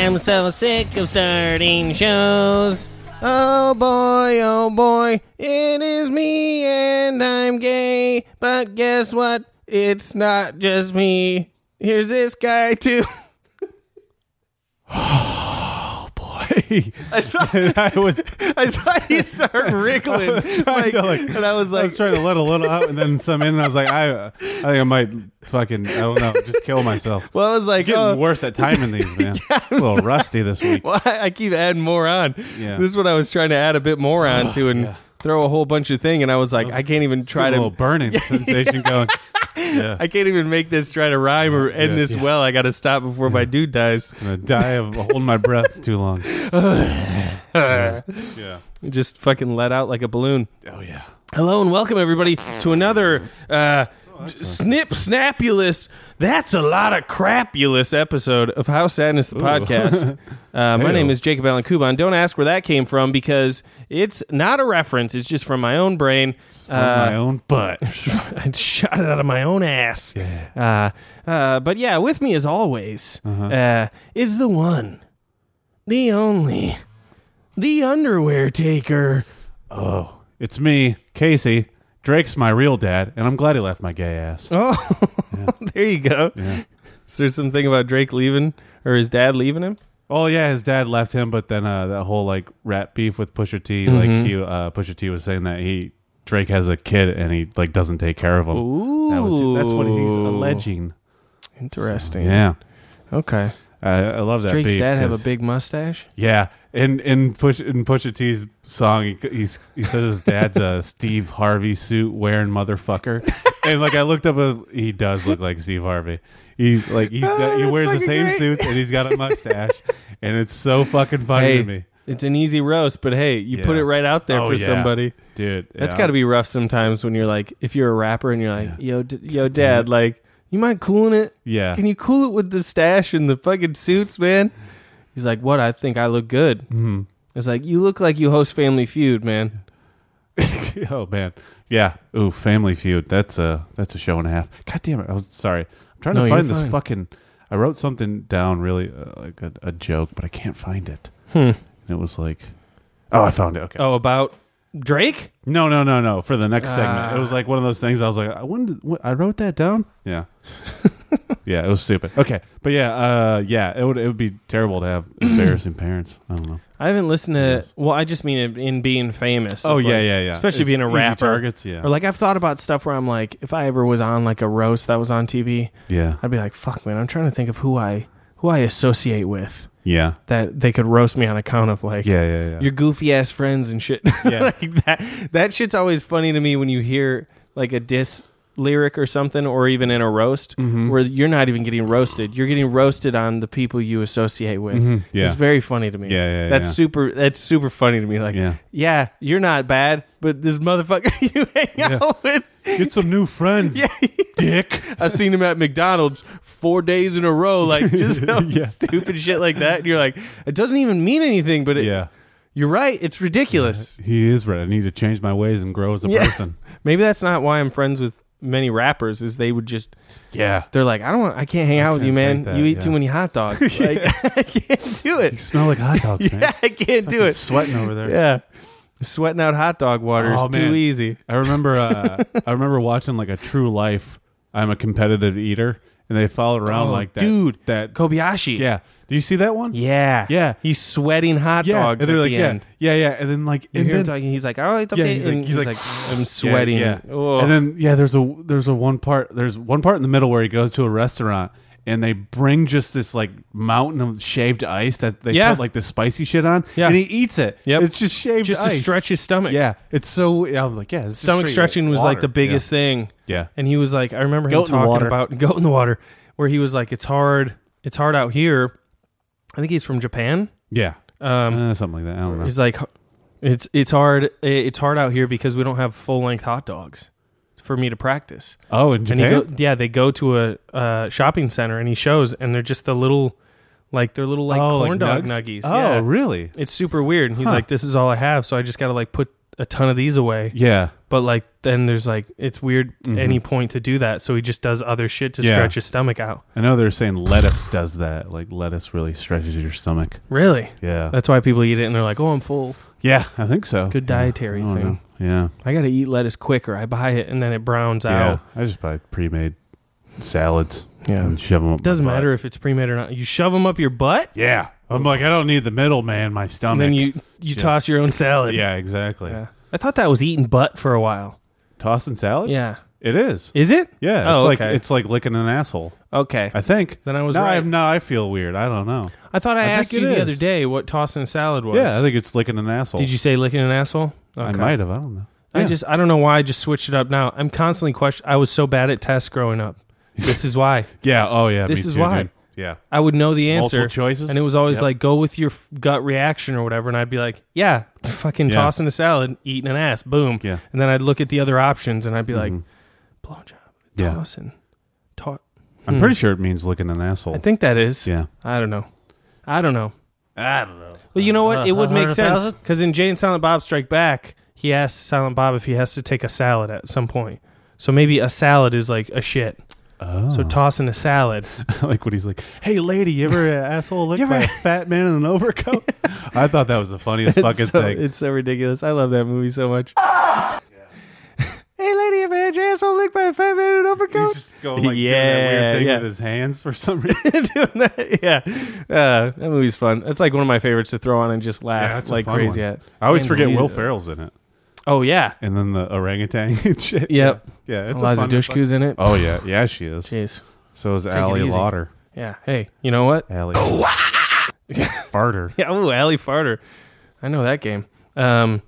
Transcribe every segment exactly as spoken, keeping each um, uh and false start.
I'm so sick of starting shows. Oh boy, oh boy, it is me and I'm gay. But guess what? It's not just me. Here's this guy too. Oh boy! I saw. I was. I saw you start wriggling, I was trying like, to, like, and I was like, I was trying to let a little out, and then some in. And I was like, I, I think I might fucking, I don't know, just kill myself. well, I was like, Getting oh. worse at timing these, man. Yeah, a little rusty this week. Well, I, I keep adding more on. Yeah. This is what I was trying to add a bit more on to, and yeah. throw a whole bunch of thing. And I was like, I can't even try a to. little burning sensation going. Yeah. I can't even make this try to rhyme or end Yeah, this yeah. well. I got to stop before my dude dies. I'm gonna die of holding my breath too long. yeah. yeah. Just fucking let out like a balloon. Oh yeah. Hello and welcome everybody to another uh, snip snapulous. That's a lot of crapulous episode of How Sadness the Ooh. podcast. Uh, my Hey-o. name is Jacob Allen Kuban. Don't ask where that came from because it's not a reference. It's just from my own brain. From my own butt. I shot it out of my own ass. Yeah. Uh, uh, but yeah, with me as always Uh-huh. uh, is the one, the only, the underwear taker. Oh, it's me, Casey. Drake's my real dad, and I'm glad he left my gay ass. Oh, there you go. Yeah. Is there something about Drake leaving or his dad leaving him? Oh yeah, his dad left him, but then uh, that whole like rap beef with Pusha T, Mhm. like he, uh, Pusha T was saying that he Drake has a kid and he like doesn't take care of him. Ooh. That was, that's what he's alleging. Interesting. So, yeah, Okay. I, I love Does that. Drake's beef dad have a 'cause- big mustache? Yeah, in in Push in Pusha T's song, he he's, he says his dad's a Steve Harvey suit wearing motherfucker, and like I looked up, a, he does look like Steve Harvey. He like he Oh, he that's wears the fucking same great. suits and he's got a mustache, and it's so fucking funny Hey, to me, it's an easy roast, but hey, you put Yeah. it right out there Oh, for yeah. somebody. dude. That's yeah. got to be rough sometimes when you're like, if you're a rapper and you're like, Yeah. yo, d- yo, dad, like, you mind cooling it? Yeah. Can you cool it with the stash and the fucking suits, man? He's like, what? I think I look good. Mm-hmm. It's like, you look like you host Family Feud, man. Oh man, yeah. Ooh, Family Feud. That's a that's a show and a half. God damn it! I was sorry. I'm trying No, to you're find this fine. fucking. I wrote something down, really uh, like a, a joke, but I can't find it. Hmm. And it was like, oh, I found it. Okay. Oh, about Drake? No, no, no, no. For the next segment, it was Ah. like one of those things. I was like, I when did, when, I wrote that down. Yeah. Yeah, it was stupid. Okay, but yeah, uh, yeah, it would it would be terrible to have embarrassing parents. I don't know. I haven't listened to, Yes. well, I just mean in, in being famous. Oh Of, yeah, like, yeah, yeah. Especially It's being a easy rapper. targets. Yeah. Or like I've thought about stuff where I'm like, if I ever was on like a roast that was on T V, yeah. I'd be like, fuck, man, I'm trying to think of who I who I associate with Yeah. that they could roast me on account of like Yeah. Yeah. Yeah. your goofy ass friends and shit. Yeah. Like that that shit's always funny to me when you hear like a diss lyric or something, or even in a roast Mhm. where you're not even getting roasted. You're getting roasted on the people you associate with. Mhm. Yeah. It's very funny to me. Yeah, yeah, That's yeah. super that's super funny to me. Like, yeah, Yeah. you're not bad, but this motherfucker you hang Yeah. out with. Get some new friends, Yeah. dick. I've seen him at McDonald's four days in a row, like just Yeah. stupid shit like that. And you're like, it doesn't even mean anything, but it, Yeah. you're right. It's ridiculous. He is right. I need to change my ways and grow as a Yeah. person. Maybe that's not why I'm friends with many rappers. Is they would just Yeah. they're like, I don't want, I can't hang out with you, can't man. take that, You eat yeah. too many hot dogs. Like, I can't do You it. smell like hot dogs, man. Yeah, I can't do Fucking it. Sweating over there. Yeah, sweating out hot dog water is Oh, too man. easy. I remember. Uh, I remember watching like a True Life. I'm a competitive eater, and they followed around Oh, like that. dude. that Kobayashi. yeah. Do you see that one? Yeah. Yeah. He's sweating hot Yeah. dogs and they're at like, the yeah, end. yeah, yeah, and then like, You and hear then him talking. He's like, "All right, okay." Yeah, he's like- and he's he's like, like, "I'm sweating." Yeah, Oh. and then yeah, there's a there's a one part there's one part in the middle where he goes to a restaurant and they bring just this like mountain of shaved ice that they Yeah. put like the spicy shit on, Yeah. and he eats it. Yep. It's just shaved just ice. to stretch his stomach. Yeah, it's so. I was like, yeah, this is Stomach straight stretching was like water. the biggest thing. Yeah, And he was like, I remember him Goat in the talking water. about goat in the water, where he was like, it's hard, it's hard out here. I think he's from Japan. yeah, Um, uh, something like that. I don't know. he's like, it's it's hard, it's hard out here because we don't have full length hot dogs for me to practice. Oh, in And Japan. he go, yeah, they go to a uh, shopping center and he shows, and they're just the little, like they're little like oh, corn like dog nugs? nuggies. Oh, yeah. really? It's super weird. And he's Huh. like, this is all I have, so I just got to like put a ton of these away. Yeah. But like then there's like it's weird Mhm. any point to do that, so he just does other shit to Yeah. stretch his stomach out. I know they're saying lettuce does that. Like lettuce really stretches your stomach. Really? Yeah. That's why people eat it and they're like, "Oh, I'm full." Yeah, I think so. Good Yeah. dietary I don't thing. know. Yeah. I got to eat lettuce quicker. I buy it and then it browns Yeah. out. I just buy pre-made salads. Yeah. And shove them up. Doesn't my butt. matter if it's pre-made or not. You shove them up your butt, Yeah. I'm like, I don't need the middle, man. My and stomach. then you you Just- toss your own salad. Yeah, exactly. Yeah. I thought that was eating butt for a while. Tossing salad? Yeah. It is. Is it? Yeah. It's Oh, like okay. it's like licking an asshole. Okay. I think. Then I was now right. I, now I feel weird. I don't know. I thought I, I think asked it you the is. other day what tossing a salad was. Yeah, I think it's licking an asshole. Did you say licking an asshole? I Okay. might have. I don't know. I Yeah. just I don't know why I just switched it up now. I'm constantly questioning. I was so bad at tests growing up. This is why. Yeah. Oh, yeah. This me is too, why. dude. Yeah. I would know the answer. Multiple choices? And it was always Yep. like, go with your f- gut reaction or whatever. And I'd be like, yeah, fucking Yeah. tossing a salad, eating an ass, boom. Yeah. And then I'd look at the other options and I'd be like, Mhm. blowjob, Yeah. tossing, to- I'm Hmm. pretty sure it means licking an asshole. I think that is. Yeah. I don't know. I don't know. I don't know. Well, you know what? It would make sense thousand? because in Jay and Silent Bob Strike Back, he asks Silent Bob if he has to take a salad at some point. So maybe a salad is like a shit. Oh. So tossing a salad. like when he's like, "Hey, lady, you ever an asshole licked You by ever- a fat man in an overcoat?" I thought that was the funniest fucking it's so, thing. It's so ridiculous. I love that movie so much. Hey, lady, ever had your asshole licked by a fat man in an overcoat? He's just going like doing that Yeah, weird thing yeah. with his hands for some reason. Doing that, yeah. Uh, that movie's fun. It's like one of my favorites to throw on and just Yeah, laugh that's a like fun crazy one. at. I always Can't forget believe Will it. Ferrell's in it, Oh, yeah. and then the orangutan and shit. Yep. Yeah, yeah it's Eliza a fun, Dushku's in it. Oh yeah, yeah, she is. Jeez. So is it Allie easy. Lauder. Yeah. Hey, you know what? Allie. Farter. Yeah. Oh, Allie Farter. I know that game. Um,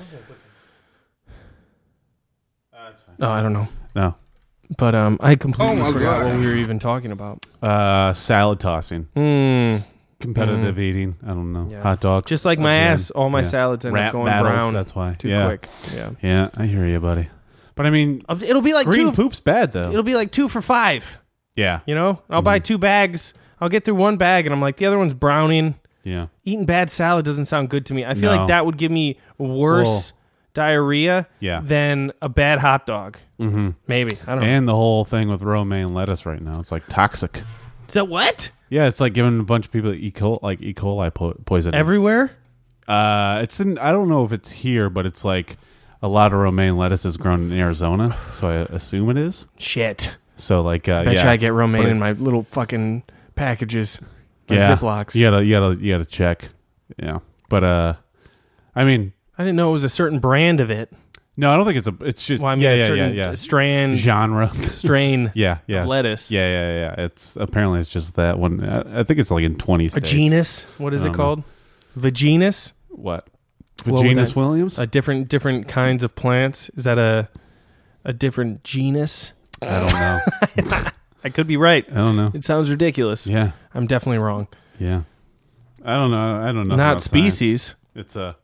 oh, I don't know. No. But um, I completely Oh, my forgot God. what we were even talking about. Uh, salad tossing. Hmm. Competitive eating. I don't know. Yeah. Hot dogs. Just like my Again. ass, all my Yeah. salads end Rap up going battles, brown That's why. too yeah. quick. Yeah. Yeah, I hear you, buddy. But I mean, Um, It'll be like green two. poop's bad though. It'll be like two for five. Yeah. You know, I'll buy Mm-hmm. two bags. I'll get through one bag, and I'm like, the other one's browning. Yeah. Eating bad salad doesn't sound good to me. I feel No. like that would give me worse diarrhea Yeah. than a bad hot dog. Mm-hmm. Maybe I don't know. And the whole thing with romaine lettuce right now, it's like toxic. Is that what? Yeah, it's like giving a bunch of people E. coli, like E. coli po- poisoning. Everywhere? uh, it's in. I don't know if it's here, but it's like a lot of romaine lettuce is grown in Arizona, so I assume it is. Shit. So like, uh, Bet yeah, you I get romaine But it- in my little fucking packages. My yeah, Ziplocs. You gotta, you gotta, you gotta check. Yeah, but uh, I mean, I didn't know it was a certain brand of it. no, I don't think it's a. It's just Well, I mean, yeah, a yeah, yeah, certain yeah. strand, Genre. strain yeah, yeah, of lettuce. yeah, yeah, yeah. It's apparently it's just that one. I, I think it's like in twenty A states. genus. What is I it don't know. called? Vaginus? What? What would Genus that- Williams? A different different kinds of plants. Is that a a different genus? I don't know. I could be right. I don't know. It sounds ridiculous. Yeah, I'm definitely wrong. yeah. I don't know. I don't know. Not about science. species. It's a.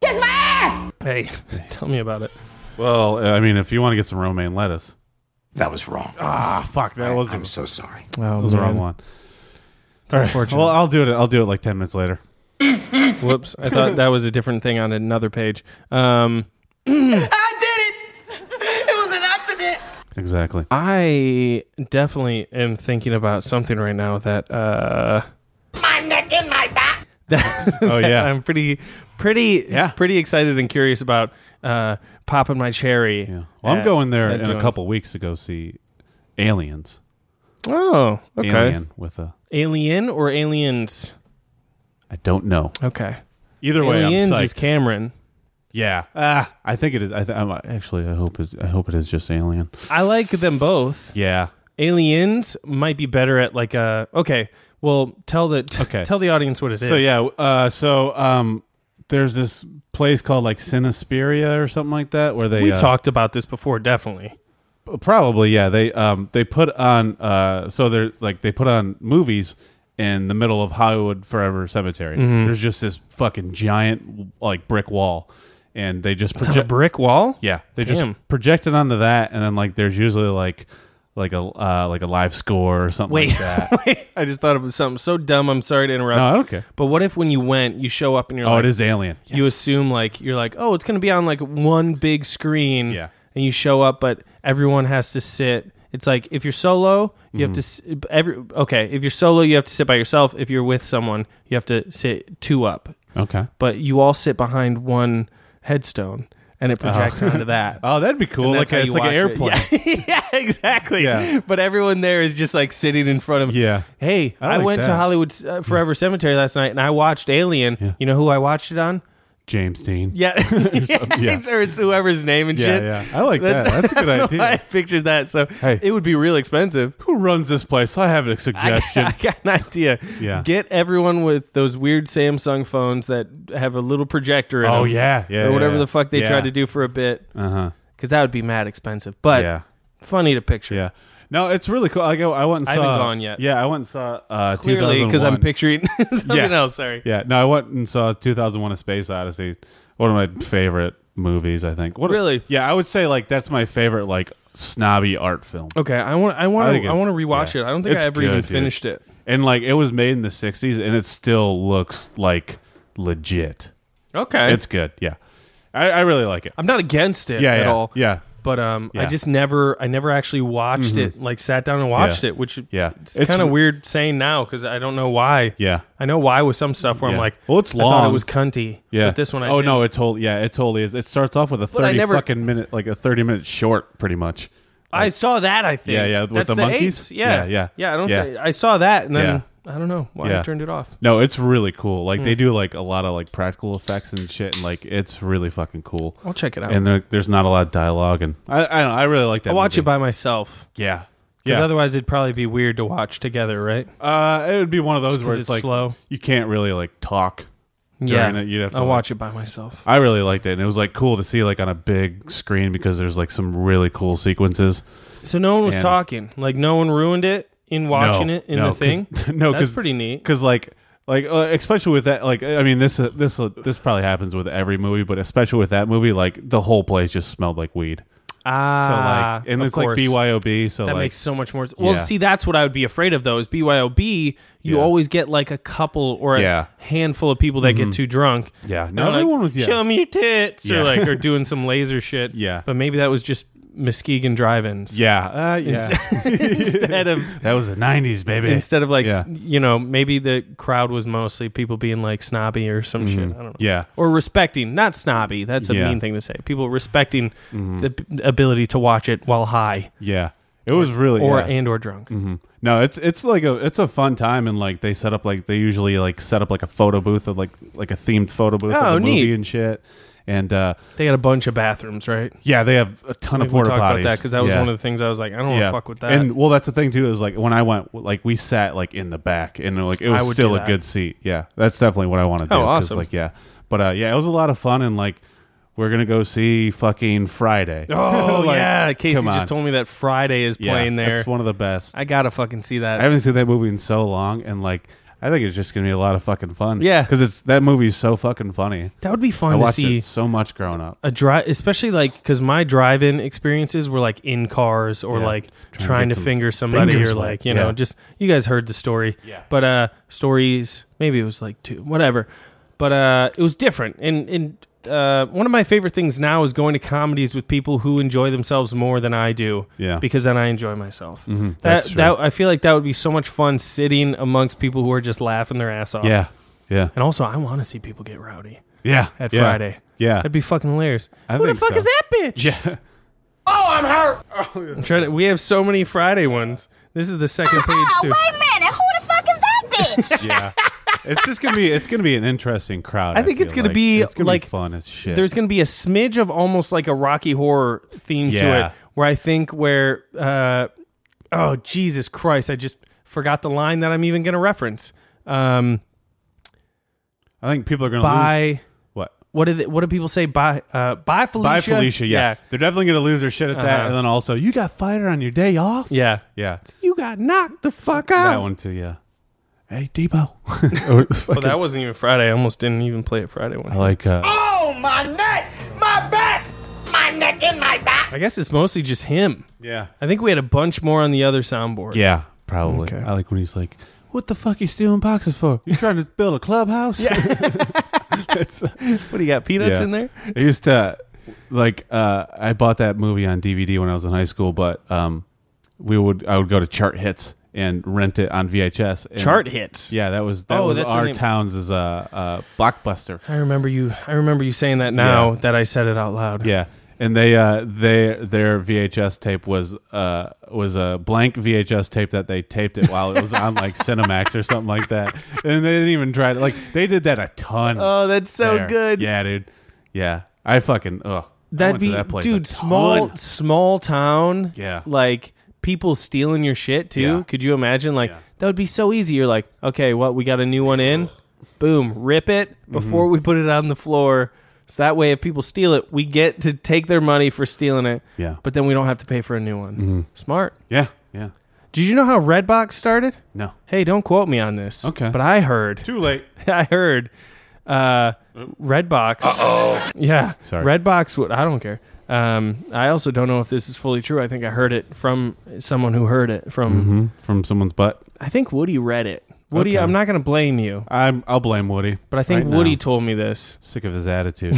Hey, tell me about it. Well, I mean, if you want to get some romaine lettuce. That was wrong. Ah, fuck. That was I'm so sorry. Oh, that was the wrong man. one. It's All right. unfortunate. Well, I'll do it. I'll do it like ten minutes later. Whoops. I thought that was a different thing on another page. Um, I did it! It was an accident! Exactly. I definitely am thinking about something right now that uh, My neck and my back! Oh yeah. I'm pretty, pretty, Yeah. pretty excited and curious about uh, popping my cherry. yeah. Well, I'm at- going there at in doing- a couple weeks to go see Aliens. Oh, okay. Alien with a. Alien or aliens? I don't know. Okay. Either way, aliens I'm psyched. is Cameron. Yeah. Ah, I think it is. I th- I'm, actually, I hope is. I hope it is just Alien. I like them both. Yeah. Aliens might be better at like a. Okay, well, tell the t- Okay. tell the audience what it is. So yeah. Uh, so um, there's this place called like Cinesperia or something like that where they we've uh, talked about this before. Definitely. Probably, yeah. They um they put on uh so they're like they put on movies in the middle of Hollywood Forever Cemetery. Mm-hmm. There's just this fucking giant like brick wall, and they just It's on a project. brick wall. Yeah, they Damn. just project it onto that, and then like there's usually like like a uh, like a live score or something Wait, like that. wait, I just thought of something so dumb. I'm sorry to interrupt. No, I don't care. But what if when you went, you show up and you're Oh, like, it is Alien. you assume like you're like, oh, it's going to be on like one big screen. Yeah. And you show up, but everyone has to sit. It's like if you're solo, you have to s- every okay. If you're solo, you have to sit by yourself. If you're with someone, you have to sit two up. Okay. But you all sit behind one headstone, and it projects onto that. Oh, that'd be cool. And Like that's how a, you it's like an watch it. airplane. Yeah, yeah, exactly. Yeah. But everyone there is just like sitting in front of. Yeah. Hey, I I, like went to that. Hollywood uh, Forever Cemetery last night, and I watched Alien. Yeah. You know who I watched it on? James Dean. Yeah, yeah. Yeah. It's, or it's whoever's name and Yeah, shit. yeah. I like that. That's a good I don't know idea. why I pictured that. So Hey. it would be real expensive. Who runs this place? I have a I got, suggestion. I got an idea. Yeah. Get everyone with those weird Samsung phones that have a little projector in Oh, them. yeah. Yeah. Or whatever yeah. the fuck they yeah. tried to do for a bit. Uh huh. Because that would be mad expensive. But Yeah. funny to picture. Yeah. No, it's really cool. I go. I went and I saw. haven't gone yet. Yeah, I went and saw uh, Clearly, because I'm two thousand one. picturing something Yeah. else. Sorry. Yeah. No, I went and saw two thousand one: A Space Odyssey. One of my favorite movies, I think. What, Really? Yeah, I would say like that's my favorite like snobby art film. Okay, I want. I I want. think to. I it's- want to rewatch yeah. it. I don't think It's I ever good, even dude. finished it. And like it was made in the sixties, and it still looks like legit. Okay, It's good. Yeah, I, I really like it. I'm not against it Yeah, at yeah, all. yeah, But um, I Yeah. just never. I never actually watched it. Like sat down and watched Yeah. it, which yeah. it's, kind of weird saying now because I don't know why. Yeah, I know why with some stuff where I'm Yeah. like, Well, it's I thought long. it was cunty. yeah. But this one, I oh didn't. no, it totally. Yeah, it totally is. It starts off with a But I thirty never- fucking minute, like a thirty minute short, pretty much. I saw that. I think. Yeah, yeah, with That's the monkeys? apes. Yeah, Yeah, yeah. yeah. I don't. Yeah. Think, I saw that, and then Yeah. I don't know why I Yeah. turned it off. No, it's really cool. Like Hmm. they do like a lot of like practical effects and shit, and like it's really fucking cool. I'll check it out. And there, there's not a lot of dialogue, and I I, don't know, I really like that. I'll watch movie. it by myself Yeah, because yeah. otherwise it'd probably be weird to watch together, right? uh, it would be one of those Just where 'cause it's, it's like slow. you can't really like talk Yeah, during it. You'd have to I'll like- watch it by myself. I really liked it, and it was like cool to see like on a big screen because there's like some really cool sequences. So no one was And- talking. Like no one ruined it in watching No, it in no, the thing. 'cause- no, That's 'cause- pretty neat. Because like like uh, especially with that, like I mean this uh, this uh, this probably happens with every movie, but especially with that movie, like the whole place just smelled like weed. Ah, So like, and of it's like course. B Y O B. So That like, makes so much more. Well, Yeah. see, that's what I would be afraid of. Though is B Y O B. You Yeah. always get like a couple or a Yeah. handful of people that get too drunk. yeah, And no, they're like, everyone was yeah. show me your tits, or Yeah. like, or doing some laser shit. Yeah. but maybe that was just Muskegon drive-ins. Yeah, uh, yeah. instead of that was the nineties, baby. instead of like Yeah. s- you know, maybe the crowd was mostly people being like snobby or some shit. I don't know. Yeah, Or respecting, not snobby. That's a Yeah. mean thing to say. People respecting the p- ability to watch it while high yeah. It was really or yeah. and or drunk. hmm No, it's it's like a it's a fun time, and like they set up like they usually like set up like a photo booth of like like a themed photo booth Oh, of the movie neat. and shit. And uh, They got a bunch of bathrooms, right? yeah, they have a ton Maybe of we'll porta talk potties. about that because that was yeah. one of the things I was like, I don't want to fuck with that. And well, that's the thing too is like when I went, like we sat like in the back, and like it I was would still do a that. good seat. Yeah, that's definitely what I want to do. Oh, 'cause, awesome. Like yeah, but uh, yeah, it was a lot of fun, and like we're gonna go see fucking Friday. oh Like, yeah, Casey come just on. told me that Friday is Yeah, playing there. It's one of the best. I gotta fucking see that. I haven't seen that movie in so long, and like I think it's just gonna be a lot of fucking fun. Yeah. because it's that movie's so fucking funny. that would be I fun to watched see it so much growing up. a drive, especially like because my drive-in experiences were like in cars or Yeah. like Trying to trying, get to some finger somebody fingers or wet. like you know Yeah. just you guys heard the story. Yeah. But uh, stories maybe it was like two, whatever. But uh, it was different, and and uh, one of my favorite things now is going to comedies with people who enjoy themselves more than I do. Yeah. because then I enjoy myself. Mhm, That that's true. that I feel like that would be so much fun sitting amongst people who are just laughing their ass off. Yeah, yeah, and also I want to see people get rowdy yeah. at yeah. Friday. Yeah, That'd be fucking hilarious. I Who the think fuck so. is that bitch? yeah. Oh, I'm hurt. I'm trying to, we have so many Friday ones. This is the second page Oh, too. wait a minute. Who the fuck is that bitch? Yeah, it's just gonna be it's gonna be an interesting crowd. I think feel it's gonna like. be, it's gonna like, be fun as shit. There's going to be a smidge of almost like a Rocky Horror theme to Yeah. it, where I think where, uh, oh Jesus Christ, I just forgot the line that I'm even going to reference. Um, I think people are gonna lose. by What? what do they, what do people say? Bye, uh, bye Felicia. Bye, Felicia. Yeah. they're definitely gonna lose their shit at that, Uh-huh. and then also you got fired on your day off. yeah, yeah, You got knocked the fuck out. that one too. Yeah. Hey, Debo. Well, that wasn't even Friday. I almost didn't even play it Friday one. I like. Uh, Oh, my neck, my back, my neck in my back. I guess it's mostly just him. Yeah. I think we had a bunch more on the other soundboard. Yeah, probably. Okay. I like when he's like, "What the fuck are you stealing boxes for? You trying to build a clubhouse?" Yeah. It's, uh, What do you got? Peanuts yeah. in there? I used to like uh, I bought that movie on D V D when I was in high school, but um, we would I would go to Chart Hits and rent it on V H S. And, Chart Hits. Yeah, that was that Oh, was that's the our name. town's as a, a blockbuster. I remember you. I remember you saying that now Yeah. that I said it out loud. Yeah, and they uh, they their V H S tape was uh, was a blank V H S tape that they taped it while it was on like Cinemax or something like that, and they didn't even try to like they did that a ton. Oh, that's so there. good. Yeah, dude. Yeah, I fucking ugh. I That'd went to be, that place a dude. Small, ton. small town. Yeah. like people stealing your shit too. Yeah. Could you imagine? Like Yeah. that would be so easy. You're like, okay, what? We got a new one in. Boom, rip it before Mm-hmm. we put it on the floor. So that way, if people steal it, we get to take their money for stealing it. Yeah. But then we don't have to pay for a new one. Mm-hmm. Smart. Yeah, yeah. Did you know how Redbox started? No, Hey, don't quote me on this. Okay. But I heard. too late. I heard uh, Redbox. Uh-oh. Yeah. Sorry. Redbox would I don't care. Um, I also don't know if this is fully true. I think I heard it from someone who heard it from Mm-hmm. From someone's butt. I think Woody read it. Woody, Okay. I'm not going to blame you, I'm. I'll blame Woody. but I think right Woody now. told me this. Sick of his attitude.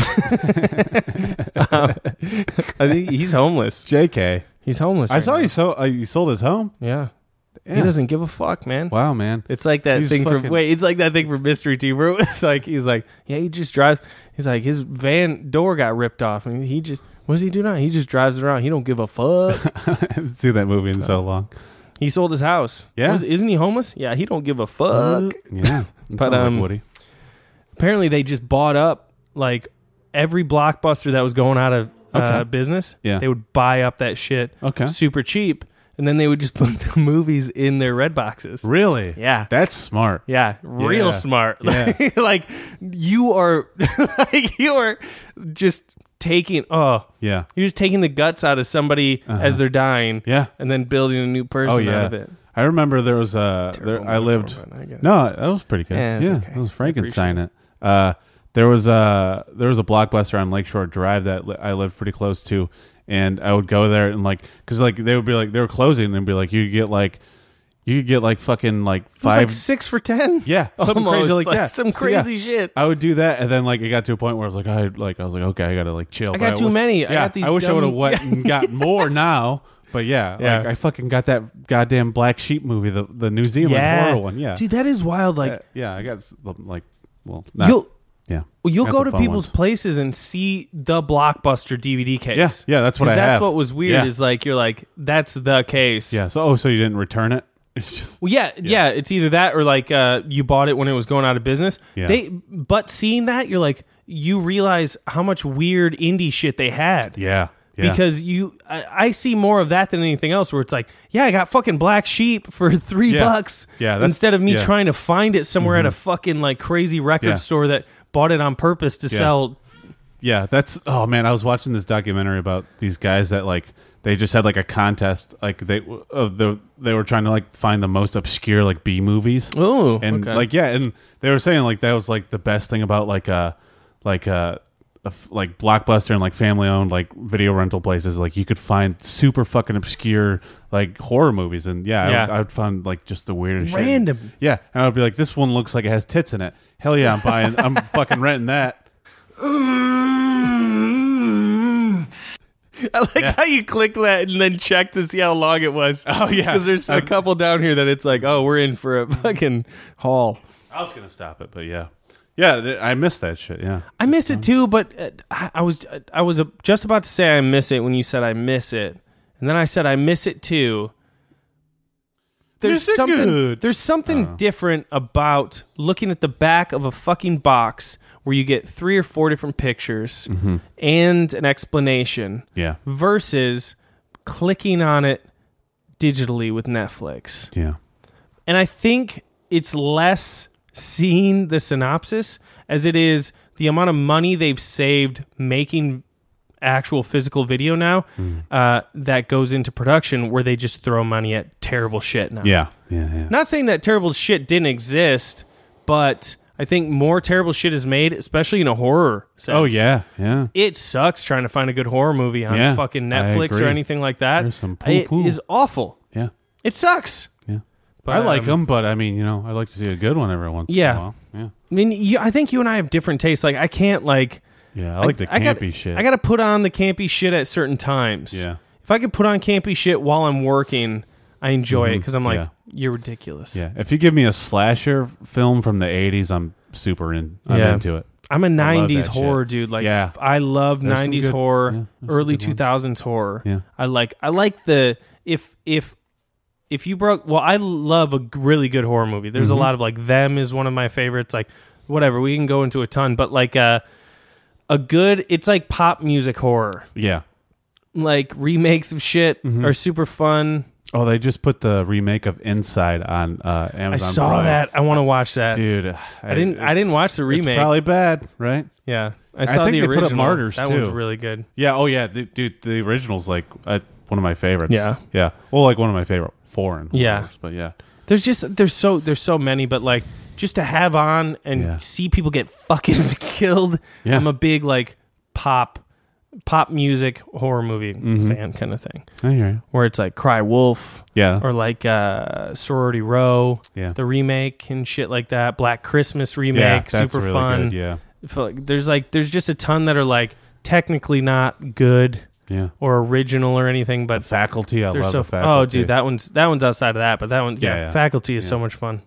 I think he's homeless. J K. He's homeless. I right saw now. he sold. Uh, he sold his home. Yeah. He Yeah. doesn't give a fuck, man. Wow, man. It's like that He's thing fucking- from wait, it's like that thing from Mystery Team where it's like he's like, yeah, he just drives. He's like his van door got ripped off, and he just what does he do now? He just drives around. He don't give a fuck. I haven't seen that movie in so long. He sold his house. Yeah. Was- isn't he homeless? Yeah, he don't give a fuck. Yeah, it But, sounds um, like Woody. Apparently, they just bought up like every blockbuster that was going out of uh, Okay. business. Yeah. They would buy up that shit Okay. super cheap, and then they would just put the movies in their red boxes. Really? Yeah. That's smart. Yeah, real Yeah. smart. Yeah. Like, like you are, like you are just taking. Oh, Yeah. you're just taking the guts out of somebody as they're dying. Yeah. and then building a new person Oh yeah. out of it. I remember there was a. Terrible There, I lived. metaphor, but I get it. No, that was pretty good. Yeah, Yeah, it's yeah okay. it was I Frankenstein. appreciate It. Uh, there was a there was a Blockbuster on Lakeshore Drive that li- I lived pretty close to, and I would go there and like because like they would be like they were closing and be like you could get like you could get like fucking like It was five like six for ten. yeah something Almost, crazy like, like that some So, yeah, crazy shit. I would do that and then like it got to a point where I was like I like I was like okay I gotta like chill. I But got too wish- many. I Yeah, got these I wish I would have dumb- went and got more now. But yeah, Yeah. like I fucking got that goddamn Black Sheep movie, the the New Zealand Yeah, horror one. Yeah, dude, that is wild. Like Uh, yeah, I got s- like well, not, you'll yeah, well, you'll Got go some to fun people's ones. places and see the Blockbuster D V D case. Yeah, yeah, that's what 'Cause I that's have. what was weird Yeah. is like you're like that's the case. Yeah. So oh, so you didn't return it? It's just Well, yeah, yeah, It's either that or like uh, you bought it when it was going out of business. Yeah. They, but seeing that, you're like, you realize how much weird indie shit they had. yeah, yeah. Because you, I, I see more of that than anything else. Where it's like, yeah, I got fucking Black Sheep for three Yeah. bucks. Yeah, that's- instead of me yeah. trying to find it somewhere at a fucking like crazy record Yeah. store that bought it on purpose to Yeah. sell. yeah, that's oh man, I was watching this documentary about these guys that like they just had like a contest, like they of the they were trying to like find the most obscure like B movies. Oh, and okay. like yeah, and they were saying like that was like the best thing about like uh like uh a f- like Blockbuster and like family owned like video rental places, like you could find super fucking obscure like horror movies, and yeah, I, Yeah. would, I would find like just the weirdest shit. Random. Yeah, and I would be like, this one looks like it has tits in it. Hell yeah, I'm buying. I'm fucking renting that. I like how you click that and then check to see how long it was. Oh, yeah. because there's a I've- couple down here that it's like, oh, we're in for a fucking haul. I was gonna stop it, but yeah, yeah, th- I missed that shit. Yeah, I miss it too, but uh, I I was I was uh, just about to say I miss it when you said I miss it, and then I said I miss it too. There's Miss it something good. there's something Oh. different about looking at the back of a fucking box where you get three or four different pictures Mm-hmm. and an explanation yeah, versus clicking on it digitally with Netflix. yeah, And I think it's less seeing the synopsis as it is the amount of money they've saved making actual physical video now uh, that goes into production where they just throw money at terrible shit now. yeah, yeah, yeah. Not saying that terrible shit didn't exist, but I think more terrible shit is made, especially in a horror sense. Oh yeah, yeah. It sucks trying to find a good horror movie on Yeah, fucking I Netflix or agree. anything like that. There's some It poo-poo. is awful. Yeah, It sucks. yeah. But, I like um, them, but I mean, you know, I like to see a good one every once Yeah. in a while. Yeah, I mean, you, I think you and I have different tastes. Like, I can't like. yeah. I like the I campy gotta, shit. I got to put on the campy shit at certain times. Yeah. If I could put on campy shit while I'm working, I enjoy it because I'm like, Yeah. you're ridiculous. Yeah, if you give me a slasher film from the eighties, I'm super in. I'm Yeah. into it. I'm a love nineties that horror shit. dude. Like, Yeah. I love There's some nineties good- horror, yeah, there's some early good ones. two thousands horror. Yeah. I like. I like the if if if you broke. Well, I love a g- really good horror movie. There's Mhm. a lot of like Them is one of my favorites. Like whatever, we can go into a ton, but like uh, a good. It's like pop music horror. Yeah. Like remakes of shit Mhm. are super fun. Oh, they just put the remake of Inside on uh, Amazon. I saw Prime. that. I want to watch that. dude. I didn't- I didn't it's- watch the remake. It's probably bad, right? Yeah, I saw think the they put original. up Martyrs, that too. one's really good. Yeah. Oh, yeah. The, dude, the original's like uh, one of my favorites. Yeah. Yeah. Well, like one of my favorite foreign. Yeah. horrors, but yeah. There's just there's so there's so many, but like just to have on and Yeah. see people get fucking killed. Yeah. I'm a big like pop pop music horror movie Mhm. fan kind of thing, I hear you. where it's like Cry Wolf Yeah. or like uh, Sorority Row, Yeah. the remake and shit like that. Black Christmas remake, yeah. That's super really fun. Good. Yeah. I feel like there's like there's just a ton that are like technically not good Yeah. or original or anything, but Faculty. I they're love so the Faculty. oh dude that one's that one's outside of that, but that one yeah, Yeah, yeah. Faculty is Yeah. so much fun.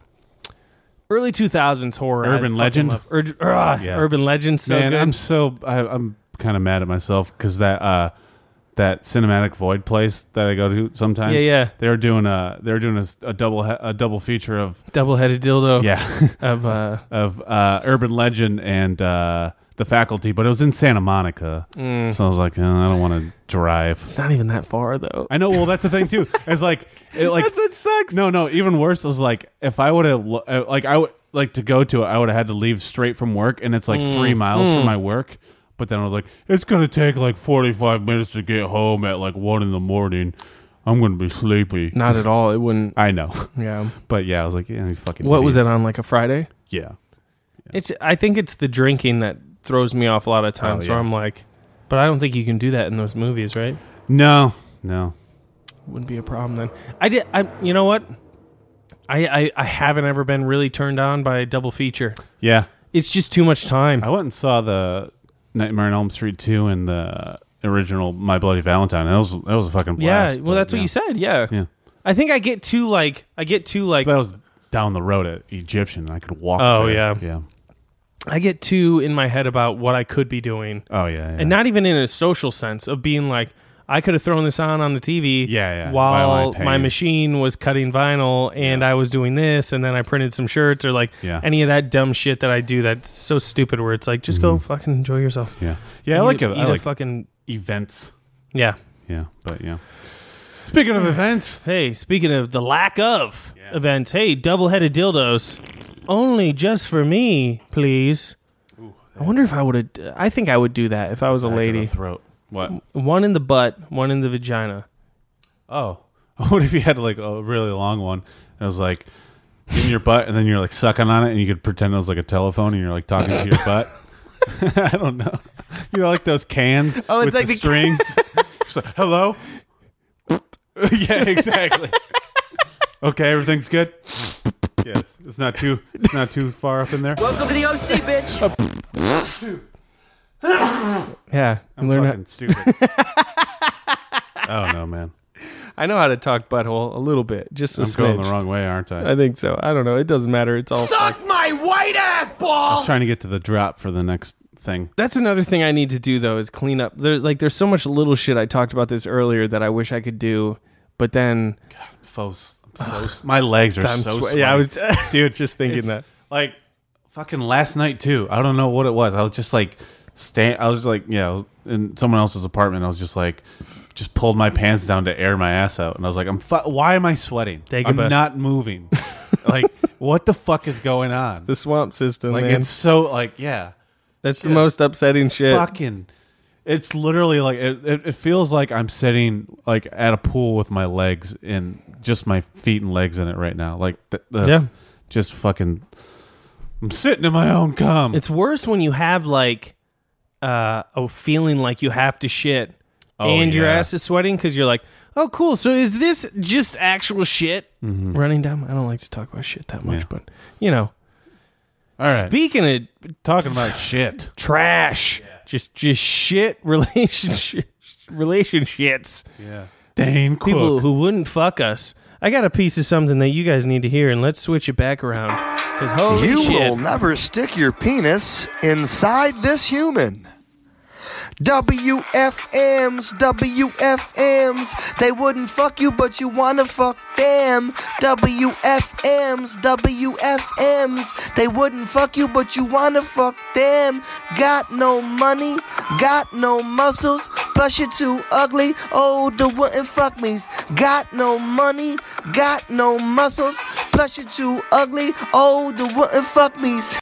Early two thousands horror, I Urban fucking Legend? love. Ur- ah, Yeah. Urban Legend, so Man, good. I'm so I, I'm kind of mad at myself because that uh that cinematic void place that I go to sometimes. Yeah, yeah. They were doing a they were doing a, a double he- a double feature of Double-headed dildo. yeah Of uh, of uh, Urban Legend and uh, the Faculty, but it was in Santa Monica. mm, So I was like, uh, I don't want to drive. it's not even that far though. I know. Well, that's the thing too. It's like it, like That's what sucks. no no even worse is like if I would have uh, like I would like to go to it, I would have had to leave straight from work, and it's like Mm, three miles mm. from my work. But then I was like, it's gonna take like forty-five minutes to get home at like one in the morning. I'm gonna be sleepy. Not at all. It wouldn't. I know, Yeah. but yeah, I was like, yeah, you fucking. What was it idiot. on like a Friday? Yeah, It's. I think it's the drinking that throws me off a lot of times. Oh, Where yeah. I'm like, but I don't think you can do that in those movies, right? no, no. Wouldn't be a problem then. I did. I. You know what? I, I I haven't ever been really turned on by a double feature. Yeah, It's just too much time. I went and saw the Nightmare on Elm Street two and the original My Bloody Valentine. That was that was a fucking blast. yeah. Well, but, that's what yeah. you said. Yeah. Yeah, I think I get too like. I get too like. that was down the road at Egyptian. I could walk. Oh, there. yeah. yeah. I get too in my head about what I could be doing, Oh yeah, yeah. and not even in a social sense of being like, I could have thrown this on on the T V Yeah, yeah. while While I my paint. machine was cutting vinyl and Yeah. I was doing this and then I printed some shirts or like Yeah. any of that dumb shit that I do that's so stupid where it's like, just go fucking enjoy yourself. yeah, yeah. I Eat like a- it. eat I a like fucking, events. yeah. Yeah, but yeah. Speaking of events, Hey, speaking of the lack of Yeah. events, hey, double-headed dildos, only just for me, please. I wonder if I would have, I think I would do that if I was a back of the lady. throat. What? One in the butt, one in the vagina. Oh, what if you had like a really long one? It was like in your butt, and then you're like sucking on it, and you could pretend it was like a telephone, and you're like talking to your butt. I don't know. You know, like those cans Oh, it's with like the the- strings. Just like, hello. Yeah, exactly. Okay, everything's good. Yes, it's not too. It's not too far up in there. Welcome to the O C, bitch. Yeah. I'm learn how- fucking stupid. Oh no, man! I know how to talk butthole a little bit, just a I'm going smidge. the wrong way, aren't I? I think so. I don't know. It doesn't matter. It's all. Suck my white ass I ball. was trying to get to the drop for the next thing. That's another thing I need to do though is clean up. There's like there's so much little shit. I talked about this earlier that I wish I could do, but then Fos, I'm so, my legs are I'm so swe- sweaty. yeah, I was dude, just thinking It's that. like fucking last night too. I don't know what it was. I was just like stand. I was like, you know, in someone else's apartment. I was just like, just pulled my pants down to air my ass out, and I was like, I'm. Fu- why am I sweating? Take a I'm bath. not moving. Like, what the fuck is going on? The swamp system, Like, man. it's so like, yeah, That's the just most upsetting shit. fucking. It's literally like it, it. It feels like I'm sitting like at a pool with my legs in just my feet and legs in it right now. Like, the, the, Yeah. just fucking. I'm sitting in my own cum. It's worse when you have like uh, a feeling like you have to shit Oh, and your yeah. ass is sweating because you're like, oh, cool. So is this just actual shit Mm-hmm. running down? I don't like to talk about shit that much, Yeah. but you know. All right. Speaking of Talking about shit. trash, just just shit relationship relationships. Yeah. Dane Cook. People who wouldn't fuck us. I got a piece of something that you guys need to hear, and let's switch it back around. Because holy You shit. will never stick your penis inside this human. W F Ms, W F Ms, they wouldn't fuck you, but you wanna fuck them. W F Ms, W F Ms, they wouldn't fuck you, but you wanna fuck them. Got no money, got no muscles, plus you're too ugly, oh, the wouldn't fuck me's. Got no money, got no muscles, plus you're too ugly, oh, the wouldn't fuck me's.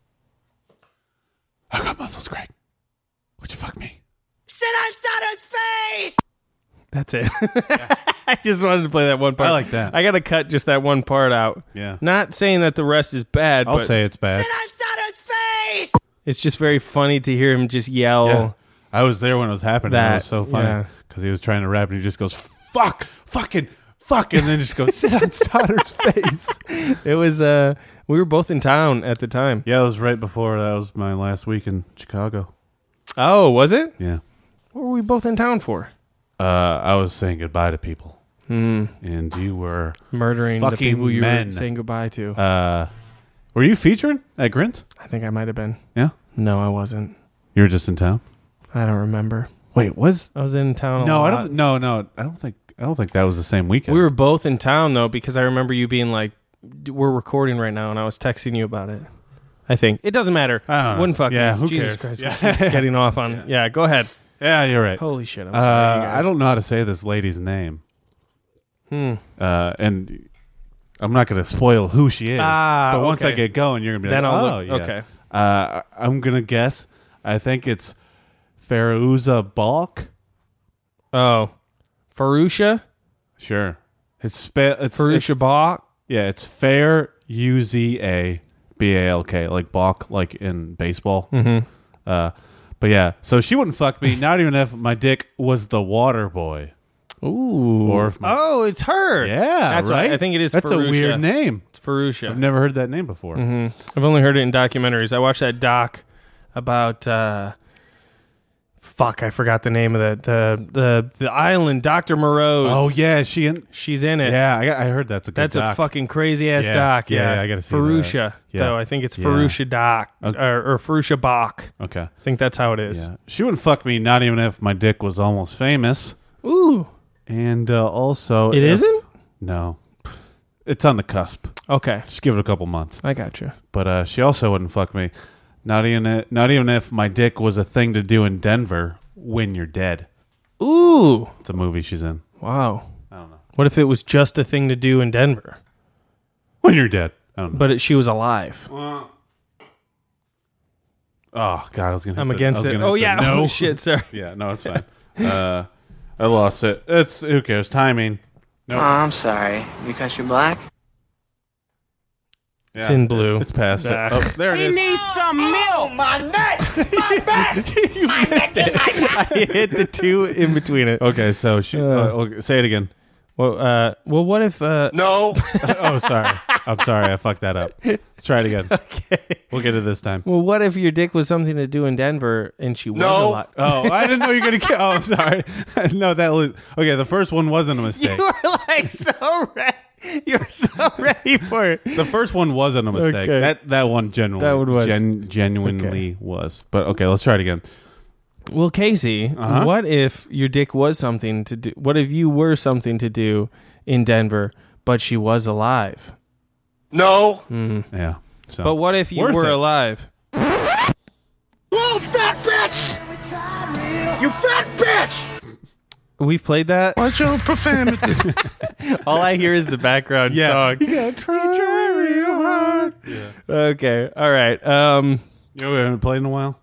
I got muscles, Greg. Would you fuck me? Sit on Saturn's face! That's it. I just wanted to play that one part. I like that. I got to cut just that one part out. Yeah. Not saying that the rest is bad, I'll but say it's bad. Sit on Saturn's face! it's just very funny to hear him just yell. Yeah. I was there when it was happening. That, It was so funny yeah. because he was trying to rap and he just goes, fuck, fucking, fuck, and then just goes, sit on Stodder's face. It was, uh, we were both in town at the time. Yeah, it was right before that was my last week in Chicago. Oh, was it? Yeah. What were we both in town for? Uh, I was saying goodbye to people. Hmm. And you were Murdering the fucking people you men. were saying goodbye to. Uh, were you featuring at Grint? I think I might have been. Yeah. No, I wasn't. You were just in town? I don't remember. Wait, was I was in town a No, lot. I don't no, no. I don't think I don't think that was the same weekend. We were both in town, though, because I remember you being like, "D- we're recording right now, and I was texting you about it. I think. It doesn't matter. I don't know. Wouldn't fuck Yeah, this. who Jesus cares? Christ. Yeah. we're Getting off on. Yeah. yeah, go ahead. Yeah, you're right. Holy shit. I'm Uh, sorry, you guys. I don't know how to say this lady's name. Hmm. Uh, and I'm not going to spoil who she is. Ah, but once I okay. get going, you're going to be Then like, I'll oh, look- yeah. okay. Uh, I'm going to guess. I think it's Farouza Balk. Oh. Farusha? Sure. It's spe- it's Farusha it's, Bach? Yeah, it's Fair U Z A B A L K, like Balk, like in baseball. Mm-hmm. Uh, but yeah, so she wouldn't fuck me, not even if my dick was the water boy. Ooh. Or if my- oh, it's her. Yeah, That's right. right. I think it is That's Farusha. a weird name. It's Farusha. I've never heard that name before. Mm-hmm. I've only heard it in documentaries. I watched that doc about uh, fuck, I forgot the name of that. The the the island, Doctor Moreau's. Oh yeah, she in. she's in it. Yeah, I, got, I heard that's a good That's doc. a fucking crazy ass Yeah, doc. yeah, Yeah, yeah, I gotta see Farusha. that. Yeah. Though I think it's Yeah. Farusha Doc Okay. or, or Farusha Bach. Okay. I think that's how it is. Yeah, she wouldn't fuck me, not even if my dick was almost famous. Ooh, And uh, also, it if- isn't. No, it's on the cusp. Okay, Just give it a couple months. I got you. But uh, she also wouldn't fuck me, not even not even if my dick was a thing to do in Denver when you're dead. Ooh, It's a movie she's in. wow. I don't know. What if it was just a thing to do in Denver, When you're dead. I don't know. but it, she was alive? Oh God, I was gonna. hit I'm the- against I was it. gonna Oh hit the yeah. no. Oh shit. Sorry. Yeah, no, it's fine. uh, I lost it. It's who cares? Timing. No, Oh, I'm sorry. Because you're black? yeah, It's in blue. It's past Ah. it. Oh, there it is. Need some milk! My neck! My back! You missed it. I hit the two in between it. Okay, so she, uh, Uh. okay, say it again. Well, uh, well, what if? Uh, No. Oh, sorry. I'm sorry. I fucked that up. Let's try it again. okay. We'll get it this time. Well, what if your dick was something to do in Denver and she was No. alive? Oh, I didn't know you were gonna. Get, oh, I'm sorry. No, that was okay. The first one wasn't a mistake. You were like so ready. You were so ready for it. The first one wasn't a mistake. Okay. That that one genuinely, That one was. gen, genuinely Okay. was. But okay, let's try it again. Well, Casey, Uh-huh. what if your dick was something to do? What if you were something to do in Denver, but she was alive? No. Yeah. So, But what if you Worth were it. alive? You old fat bitch! You fat bitch! We've played that. What's your profanity? All I hear is the background yeah, song. you gotta try real hard. Yeah. Okay, all right. Um, You know, we haven't played in a while.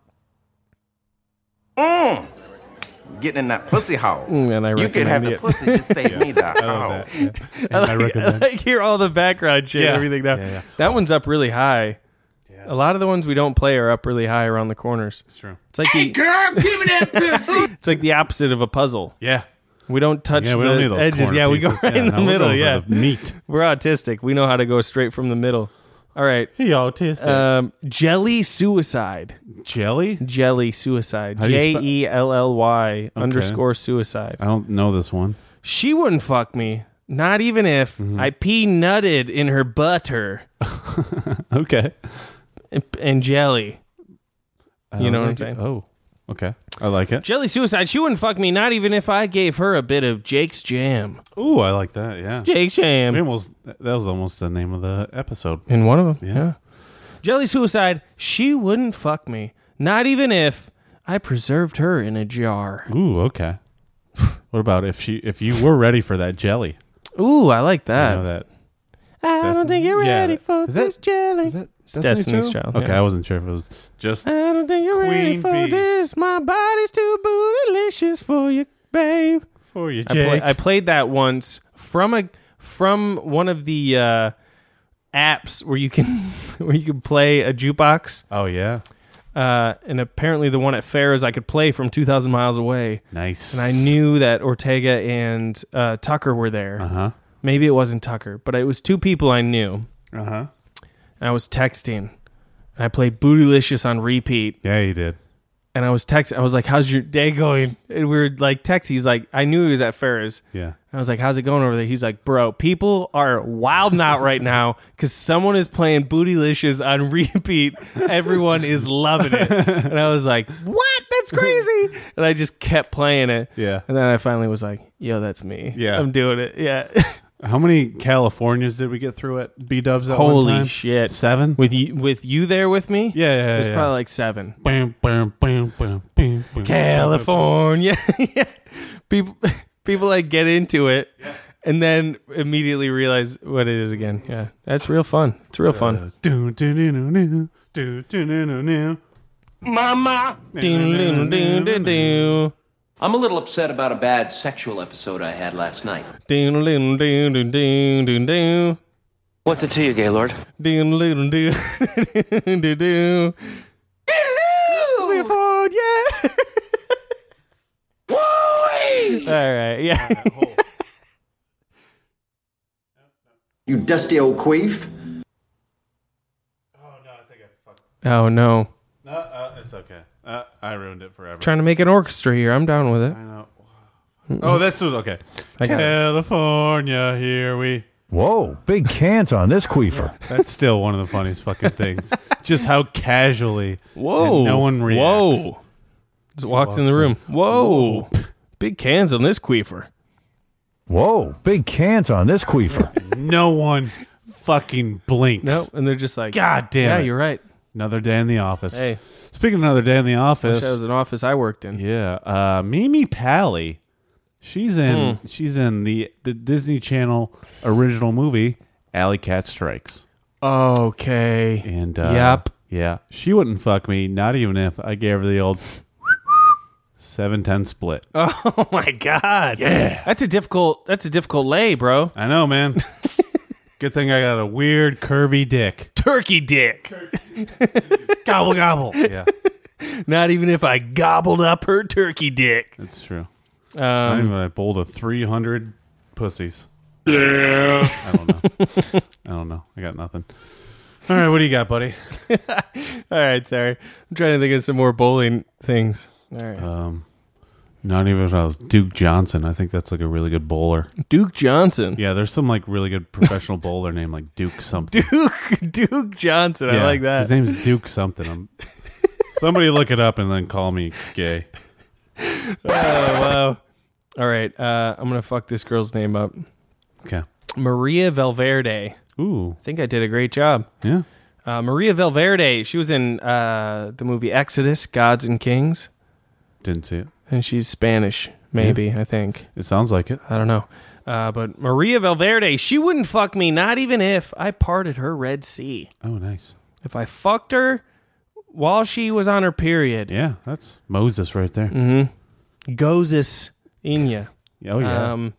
Mm. Getting in that pussy hole. and I You could have recommend the it. pussy just save me that I love hole. that. Yeah. And I I like, I recommend. like hear all the background shit, Yeah. and everything now. Yeah, yeah. That one's up really high. Yeah. A lot of the ones we don't play are up really high around the corners. It's true. It's like the, Girl, give me that pussy. it's like the opposite of a puzzle. Yeah. We don't touch Yeah, we the don't need those edges. corner Yeah, we go pieces. right Yeah, in no, the we're middle. going for Yeah, the meat. We're autistic. We know how to go straight from the middle. All right. Hey, autistic. Um, Jelly Suicide. Jelly? Jelly Suicide. How do you J spe- E L L Y underscore suicide. I don't know this one. She wouldn't fuck me. Not even if Mm-hmm. I pea nutted in her butter Okay. and, and jelly. I You don't know what I'm think- saying? Oh, okay. I like it. Jelly Suicide. She wouldn't fuck me. Not even if I gave her a bit of Jake's Jam. Ooh, I like that. Yeah. Jake's Jam. We almost, that was almost the name of the episode. In one of them, Yeah. yeah. Jelly Suicide, she wouldn't fuck me. Not even if I preserved her in a jar. Ooh, okay. What about if she, if you were ready for that jelly? Ooh, I like that. You know that. I don't Destiny- think you're yeah, ready that- for is that- this jelly. Is that It's Destiny's Child, Okay, yeah. I wasn't sure if it was just. I don't think you're ready Queen for Bee. this. My body's too bootylicious for you, babe. For you, I, Jake. play, I played that once from a from one of the uh, apps where you can where you can play a jukebox. oh, yeah. Uh, and apparently the one at fairs I could play from two thousand miles away. Nice. And I knew that Ortega and uh, Tucker were there. Uh huh. Maybe it wasn't Tucker, but it was two people I knew. Uh huh. And I was texting. And I played Bootylicious on repeat. Yeah, you did. And I was texting. I was like, how's your day going? And we were like texting. He's like, I knew he was at Ferris. Yeah. And I was like, how's it going over there? He's like, bro, people are wilding out right now because someone is playing Bootylicious on repeat. Everyone is loving it. And I was like, what? That's crazy. And I just kept playing it. Yeah. And then I finally was like, yo, that's me. Yeah. I'm doing it. Yeah. How many Californias did we get through at B Dubs at one Holy time? shit. Seven? With you, with you there with me? Yeah, yeah, It was yeah. probably like seven. Bam, bam, bam, bam, bam, bam. California. Yeah. People people like get into it and then immediately realize what it is again. Yeah. That's real fun. It's real fun. Uh, do, do, do, do, do, do, do, do, do, do. Mama. Do-do-do-do-do-do. I'm a little upset about a bad sexual episode I had last night. Do-do-do-do-do-do-do. What's it to you, Gaylord? Do-do-do-do-do-do. Hello. Ford, yeah. All right. Yeah. You dusty old queef. Oh no. No, uh, it's okay. Uh, I ruined it forever. Trying to make an orchestra here. I'm down with it. I know. Oh, that's what- okay. I got it. California, here we. Whoa, big cans on this queefer. That's still one of the funniest fucking things. Just how casually. Whoa. and no one reacts. Whoa. Just walks, in the walks room. in. Whoa. Big cans on this queefer. Whoa, big cans on this queefer. No one fucking blinks. No, and they're just like, God damn yeah, it. you're right. Another day in the office. Hey, Speaking of another day in the office. wish that was an office I worked in. Yeah, uh, Mimi Pally. She's in. Hmm. She's in the the Disney Channel original movie Alley Cat Strikes. Okay. And uh, Yep. yeah, she wouldn't fuck me. Not even if I gave her the old seven ten split. Oh my god. Yeah. That's a difficult. That's a difficult lay, bro. I know, man. Good thing I got a weird curvy dick. Turkey dick. Gobble gobble. Yeah, Not even if I gobbled up her turkey dick. that's true. Not even Um, if I bowled a three hundred pussies. Yeah. I don't know. I don't know. I got nothing. All right, what do you got, buddy? all right, sorry. I'm trying to think of some more bowling things. All right. Um, not even if I was Duke Johnson. I think that's like a really good bowler. Duke Johnson. Yeah, there's some like really good professional bowler named like Duke something. Duke Duke Johnson. I Yeah, like that. His name's Duke something. I'm, somebody look it up and then call me gay. Oh wow. All right. Uh, I'm gonna fuck this girl's name up. Okay. Maria Valverde. Ooh. I think I did a great job. Yeah. Uh, Maria Valverde. She was in uh, the movie Exodus: Gods and Kings, Didn't see it. and she's Spanish. Maybe I think. It sounds like it. I don't know. Uh, but Maria Valverde, she wouldn't fuck me, not even if I parted her Red Sea. Oh, nice. If I fucked her while she was on her period, Yeah, that's Moses right there. Mm-hmm. Gozes in ya. Oh yeah. Um,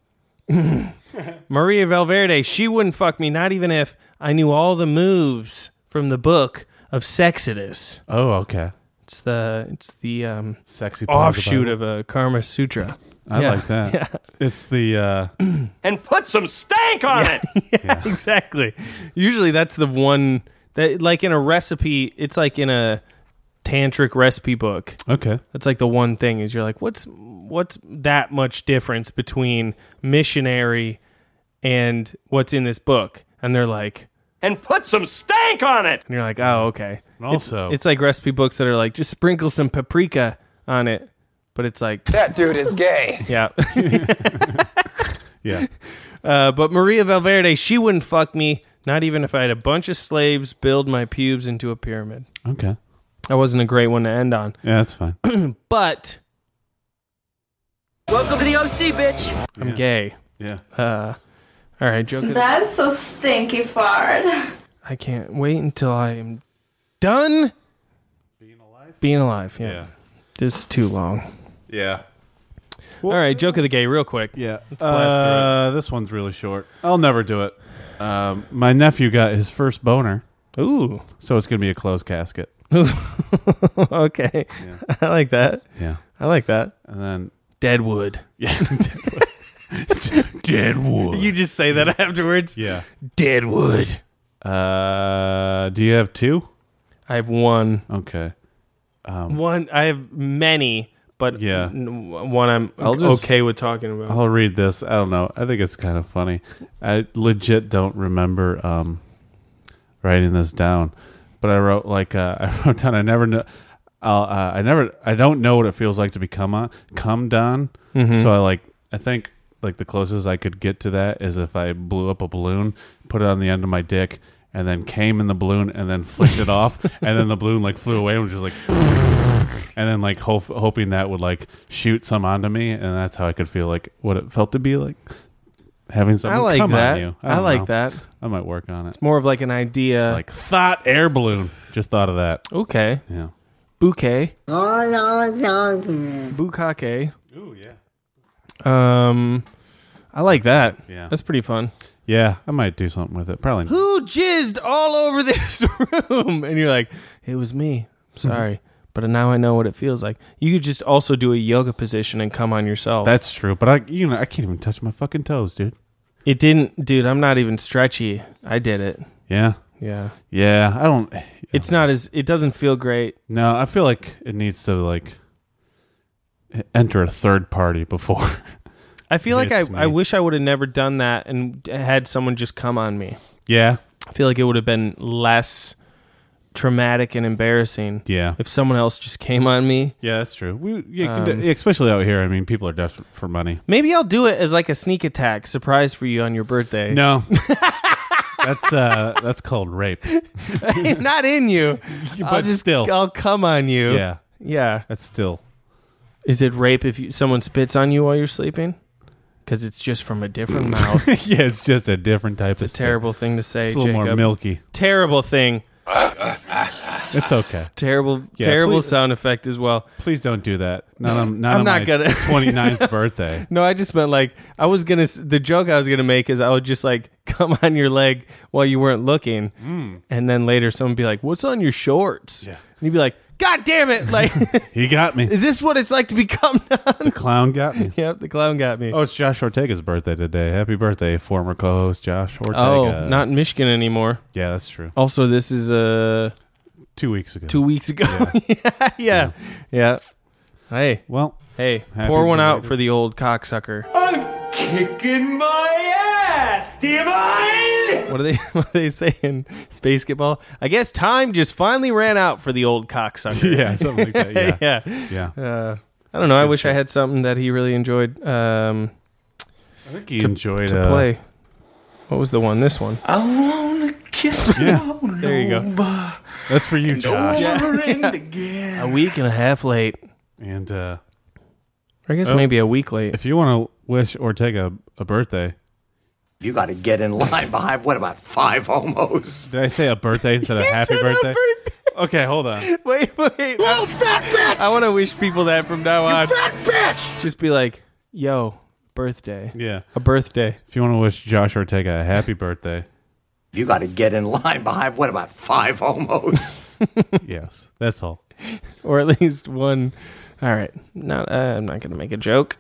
Maria Valverde, she wouldn't fuck me, not even if I knew all the moves from the book of Sexodus. Oh, okay. It's the it's the um, Sexy part offshoot of, of a Karma Sutra. I Yeah. like that. Yeah. It's the uh, And put some stank on yeah. it. yeah, Yeah. exactly. Usually that's the one that, like in a recipe, it's like in a tantric recipe book. okay. That's like the one thing is you're like, what's what's that much difference between missionary and what's in this book? And they're like, And put some stank on it. and you're like, oh, okay. And also, It's, it's like recipe books that are like, just sprinkle some paprika on it. But it's like, That dude is gay. yeah. yeah. Uh, but Maria Valverde, she wouldn't fuck me, not even if I had a bunch of slaves build my pubes into a pyramid. Okay. That wasn't a great one to end on. Yeah, that's fine. But Welcome to the O C, bitch. I'm Yeah. gay. Yeah. Uh, all right, joke. That's so stinky fart. I can't wait until I am done Being alive? being alive. Yeah. Yeah. This is too long. Yeah. All right, joke of the gay, real quick. Yeah. blast through Uh, this one's really short. I'll never do it. Um, my nephew got his first boner, Ooh. so it's going to be a closed casket. Okay. Yeah. I like that. Yeah. I like that. And then, Deadwood. yeah. Deadwood. You just say that afterwards? Yeah. Deadwood. Uh, do you have two? I have one. Okay. Um, One. I have many, but Yeah. n- one I'm I'll just- okay with talking about. I'll read this. I don't know. I think it's kind of funny. I legit don't remember um, writing this down, but I wrote like uh, I wrote down. I never know. I'll, uh, I never. I don't know what it feels like to be come on, come done. Mhm. So I like. I think like the closest I could get to that is if I blew up a balloon, put it on the end of my dick, and then came in the balloon, and then flicked it off, and then the balloon like flew away and was just like. And then, like, hope, hoping that would, like, shoot some onto me. And that's how I could feel like what it felt to be like having I someone like come that. on you. I, don't like know. that. I might work on it. More of like an idea. Like, thought air balloon. Just thought of that. Okay. Yeah. Bouquet. Oh, no, no. Bukake. Ooh, yeah. Um, I like that. Yeah. That's pretty fun. Yeah, I might do something with it. Probably not. Who jizzed all over this room? And you're like, it was me. Sorry. But now I know what it feels like. You could just also do a yoga position and come on yourself. That's true. But, I, you know, I can't even touch my fucking toes, dude. It didn't, dude, I'm not even stretchy. I did it. Yeah. Yeah. Yeah, I don't. It's not as, it doesn't feel great. No, I feel like it needs to, like, enter a third party before. I feel like I, It's me. I wish I would have never done that and had someone just come on me. Yeah. I feel like it would have been less traumatic and embarrassing Yeah. if someone else just came on me. Yeah, that's true. We, you can Um, do- especially out here. I mean, people are desperate for money. Maybe I'll do it as like a sneak attack surprise for you on your birthday. No, that's uh, that's called rape. Not in you. I'll But just, still, I'll come on you. yeah, Yeah. that's still. Is it rape if you, someone spits on you while you're sleeping? Because it's just from a different mouth. Yeah, it's just a different type It's a of. terrible thing to say, It's a little Jacob. more milky. Terrible thing. It's okay. Terrible, Yeah, terrible please- sound effect as well. Please don't do that. Not on, not I'm on not my gonna. twenty-ninth birthday. No, I just meant like I was gonna. s- The joke I was gonna make is I would just like come on your leg while you weren't looking, Mm. and then later someone would be like, "What's on your shorts?" Yeah. And you'd be like, "God damn it! Like, He got me. is this what it's like to become done?" The clown got me. Yep, the clown got me. Oh, it's Josh Ortega's birthday today. Happy birthday, former co-host Josh Ortega. Oh, not in Michigan anymore. Yeah, that's true. Also, this is uh Two weeks ago. two weeks ago. Yeah, yeah, yeah. Hey, Well, hey, Happy pour one out belated. for the old cocksucker. I'm kicking my ass. Do you mind? What are they? What are they saying? Basketball. I guess time just finally ran out for the old cocksucker. yeah, something like that. Yeah, yeah. yeah. Uh, I don't know. I wish I had something that he really enjoyed um, I think he to, enjoyed to uh, play. What was the one? This one. I wanna kiss you. Yeah. There you go. That's for you, Josh. Over and again. A week and a half late. And uh, Or I guess Oh. maybe a week late. if you want to wish Ortega a birthday, You got to get in line behind, what about five homos? did I say a birthday instead of happy said a birthday? birthday. Okay, hold on. Wait, wait. I, fat bitch! I want to wish people that from now on. Fat bitch! Just be like, yo, birthday. Yeah. A birthday. If you want to wish Josh Ortega a happy birthday, You got to get in line behind, what about five homos? Yes, that's all. Or at least one. All right. Not, uh, I'm not going to make a joke.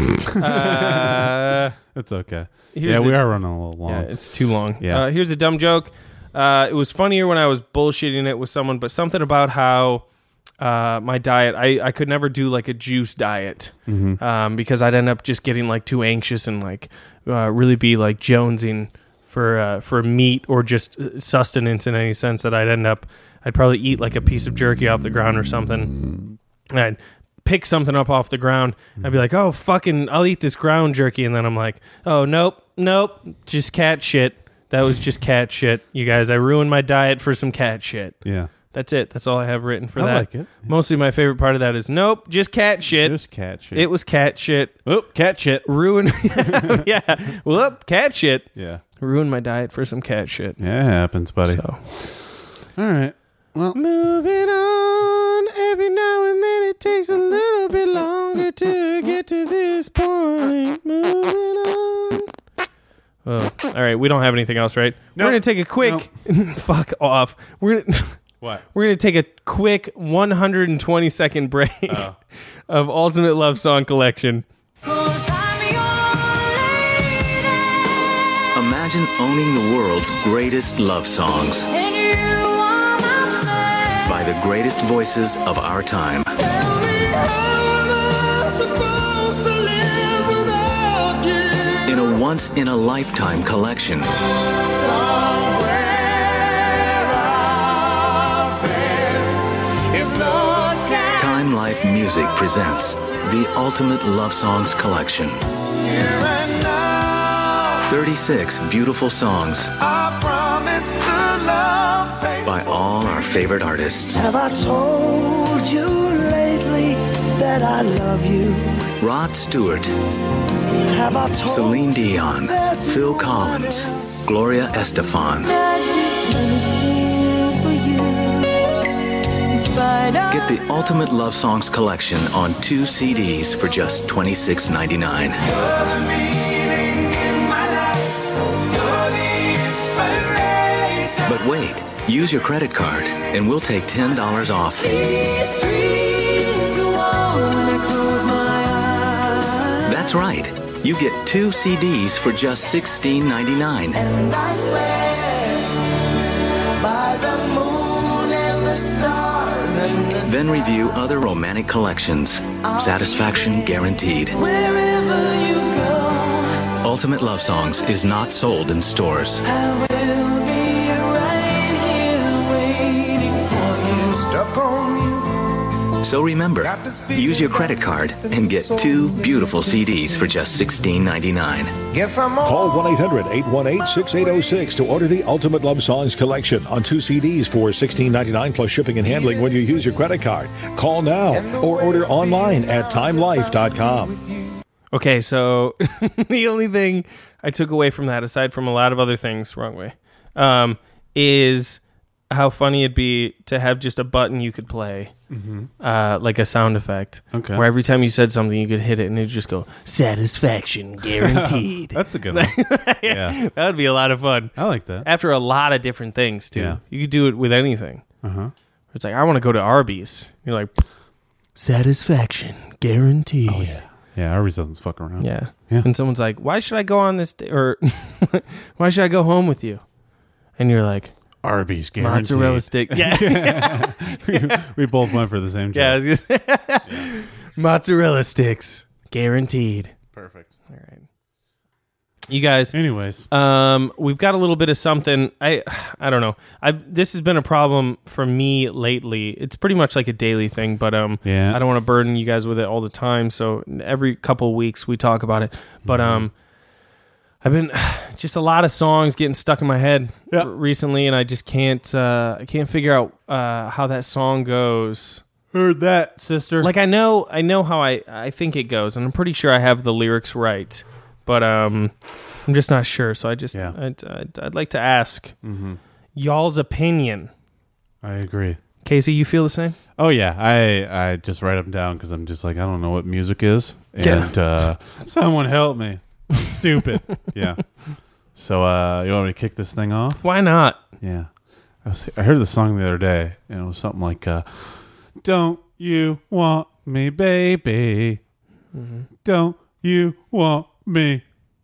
uh, It's okay. Here's Yeah, we a- are running a little long. Yeah, it's too long. Yeah. Uh, here's a dumb joke. Uh, it was funnier when I was bullshitting it with someone, but something about how uh, my diet, I, I could never do like a juice diet Mhm. um, because I'd end up just getting like too anxious and like uh, really be like jonesing for uh, for meat or just sustenance in any sense that I'd end up, I'd probably eat like a piece of jerky off the ground or something. And I'd pick something up off the ground. I'd be like, oh, fucking, I'll eat this ground jerky. And then I'm like, oh, nope, nope, just cat shit. That was just cat shit. You guys, I ruined my diet for some cat shit. Yeah. That's it. That's all I have written for I that. like it. Mostly my favorite part of that is, nope, just cat shit. Just cat shit. It was cat shit. Oop, cat shit. Ruin. Yeah. Whoop, cat shit. Yeah. Ruined my diet for some cat shit. Yeah, it happens, buddy. So. All right. Well, moving on. Every now and then it takes a little bit longer to get to this point. Moving on. Oh, all right. We don't have anything else, right? Nope. We're gonna take a quick. Nope. Fuck off. We're gonna. What? We're gonna take a quick one hundred twenty second break Oh. of Ultimate Love Song Collection. Imagine owning the world's greatest love songs by the greatest voices of our time. In a once-in-a-lifetime collection. Time Life Music presents the Ultimate Love Songs Collection. thirty-six beautiful songs by all our favorite artists. Have I told you lately that I love you? Rod Stewart, Have I told Celine Dion, Phil Collins, Gloria Estefan. Get the Ultimate Love Songs Collection on two C Ds for just twenty-six ninety-nine. But wait, use your credit card and we'll take ten dollars off. That's right. You get two C Ds for just sixteen ninety-nine. And I swear by the moon and the stars and the Then review other romantic collections. Satisfaction guaranteed. wherever you go, Ultimate Love Songs is not sold in stores. I will be right here waiting for you. Stuck on you. So remember, use your credit card and get two beautiful C Ds for just sixteen ninety-nine. Guess I'm Call one eight hundred eight one eight six eight zero six to order the Ultimate Love Songs Collection on two C Ds for sixteen ninety-nine plus shipping and handling when you use your credit card. Call now or order online at time life dot com. Okay, so the only thing I took away from that, aside from a lot of other things, wrong way, um, is how funny it'd be to have just a button you could play, Mhm. uh, like a sound effect. Okay. Where every time you said something, you could hit it and it'd just go, satisfaction guaranteed. That's a good one. Yeah. That would be a lot of fun. I like that. After a lot of different things, too. Yeah. You could do it with anything. Uh-huh. It's like, I want to go to Arby's. You're like, satisfaction guaranteed. Oh, yeah. Yeah, Arby's doesn't fuck around. Yeah. Yeah. And someone's like, why should I go on this day? Or why should I go home with you? And you're like, Arby's guaranteed. mozzarella stick. Yeah. We both went for the same job. Yeah, I was gonna say. Yeah. Mozzarella sticks. Guaranteed. Perfect. All right. You guys. Anyways. Um, we've got a little bit of something. I I don't know. I this has been a problem for me lately. It's pretty much like a daily thing, but um Yeah. I don't want to burden you guys with it all the time. So every couple weeks we talk about it. But Mm-hmm. um I've been just a lot of songs getting stuck in my head Yeah. r- recently, and I just can't uh, I can't figure out uh, how that song goes. Heard that, sister. Like I know I know how I, I think it goes, and I'm pretty sure I have the lyrics right, but um, I'm just not sure. So I just Yeah. I'd, I'd, I'd like to ask Mm-hmm. y'all's opinion. I agree. Casey, you feel the same? Oh yeah, I I just write them down because I'm just like I don't know what music is, Yeah. and uh, someone help me. I'm stupid. Yeah. So uh, you want me to kick this thing off? Why not? Yeah. I, was, I heard the song the other day, and it was something like, uh, "Don't you want me, baby? Mm-hmm. Don't you want me?"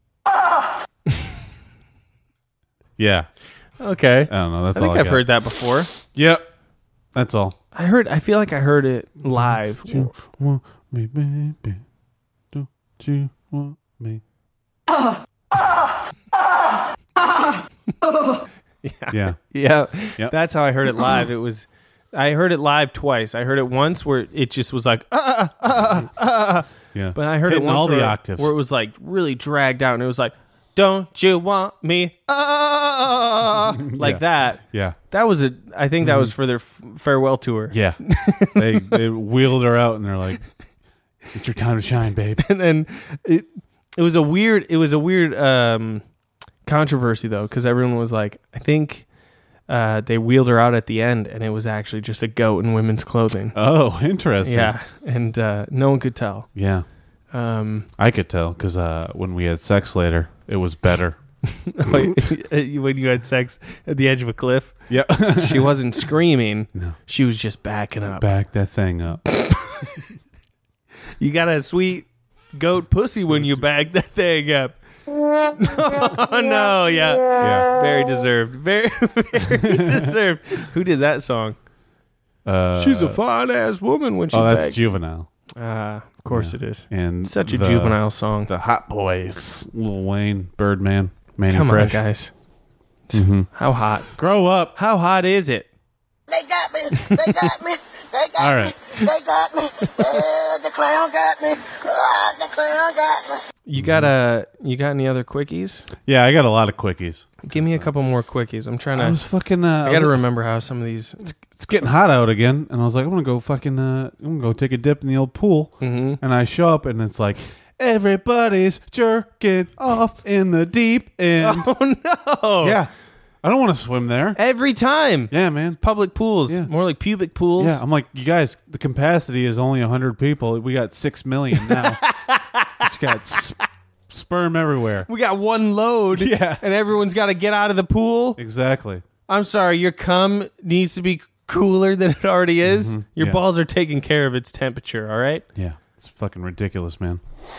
Yeah. Okay. I don't know. That's I think all I I've got. heard that before. Yep. That's all. I heard. I feel like I heard it live. Don't you want me, baby? Don't you want me? Yeah. Yeah. Yeah. Yep. That's how I heard it live. It was. I heard it live twice. I heard it once where it just was like, ah, ah, ah, ah. Yeah. But I heard Hitting it once all the where, octaves. where it was like really dragged out, and it was like, "Don't you want me?" Ah, like Yeah. that. Yeah. That was a. I think that was for their f- farewell tour. Yeah. they they wheeled her out, and they're like, "It's your time to shine, babe." And then it it was a weird it was a weird um, controversy though, because everyone was like, I think uh, they wheeled her out at the end, and it was actually just a goat in women's clothing. Oh, interesting. Yeah, and uh, no one could tell. Yeah. Um, I could tell because uh, when we had sex later, it was better. when you had sex at the edge of a cliff, Yeah. she wasn't screaming. No. She was just backing up. Back that thing up. You got a sweet goat pussy when you back that thing up. Oh, no, yeah. Yeah. Very deserved. Very, very deserved. Who did that song? Uh, She's a fine-ass woman when she Oh, that's bagged. Juvenile. Ah, of course Yeah. it is. And Such a the- Juvenile song. The Hot Boys, Lil Wayne, Birdman, Manny Come Fresh. on, guys. Mhm. How hot? Grow up. How hot is it? They got me. They got me. They got All me. right. They got me. Uh, the clown got me. Uh, the clown got me. You got a? You got any other quickies? Yeah, I got a lot of quickies. Give me a couple more quickies. I'm trying to. I was fucking. Uh, I got to remember how some of these. It's getting hot out again, and I was like, I'm gonna go fucking. Uh, I'm gonna go take a dip in the old pool, Mm-hmm. and I show up, and it's like everybody's jerking off in the deep end. Oh no! Yeah, I don't want to swim there. Every time. Yeah, man. Public pools, Yeah. more like pubic pools. Yeah, I'm like, you guys, the capacity is only one hundred people. We got six million now. It's got sp- sperm everywhere. We got one load. Yeah. And everyone's got to get out of the pool. Exactly. I'm sorry, your cum needs to be cooler than it already is. Mhm. Your Yeah. balls are taking care of its temperature, all right? Yeah, it's fucking ridiculous, man.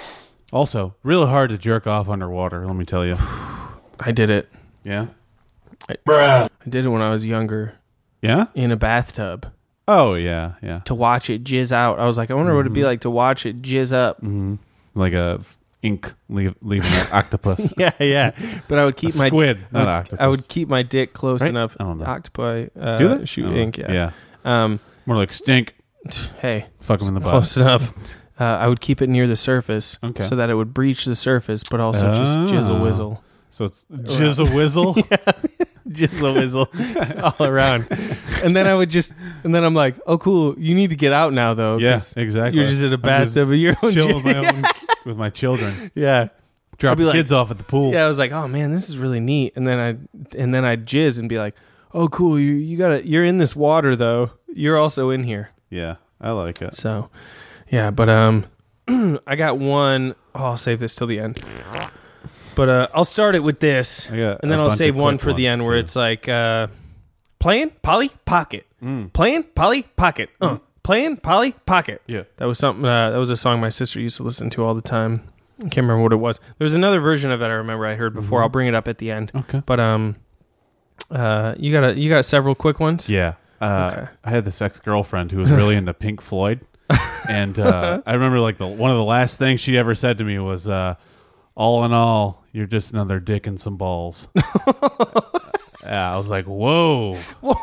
Also, really hard to jerk off underwater, let me tell you. I did it. Yeah? I, I did it when I was younger Yeah? in a bathtub Oh, yeah, yeah. to watch it jizz out. I was like, I wonder what it'd be like to watch it jizz up. Mm-hmm. Like a f- ink leave, leaving an octopus. Yeah, yeah. But I would keep A my squid, I not would, octopus. I would keep my dick close Right? enough. I don't know. Octopi uh, Do they? shoot Oh, ink. Yeah. yeah. Um, More like stink. hey, Fuck them in the butt. close enough. Uh, I would keep it near the surface Okay. so that it would breach the surface, but also just Ah. jizzle whizzle. So it's jizzle whizzle? Jizzle whizzle all around. And then I would just, and then I'm like, oh, cool. You need to get out now, though. Yeah, 'cause exactly. You're just in a I'm bathtub of your own chill with my, jizz. own, with my children. Yeah. Drop I'd be the like- kids off at the pool. Yeah, I was like, oh man, this is really neat. And then I, and then I'd jizz and be like, oh, cool. You you gotta, you're in this water though. You're also in here. Yeah, I like it. So, yeah, but um, I got one. Oh, I'll save this till the end. But uh, I'll start it with this, I got and then a I'll bunch save of one quick for the ones, end where too. it's like uh, playing Polly Pocket, Mm. playing Polly Pocket, uh, playing Polly Pocket. Yeah. That was something. Uh, that was a song my sister used to listen to all the time. I can't remember what it was. There's another version of it I remember I heard before. Mhm. I'll bring it up at the end. Okay. But um, uh, you got a you got several quick ones. Yeah. Uh, Okay. I had this ex-girlfriend who was really into Pink Floyd. And uh, I remember like the one of the last things she ever said to me was, uh, all in all, you're just another dick and some balls. Yeah, I was like, whoa.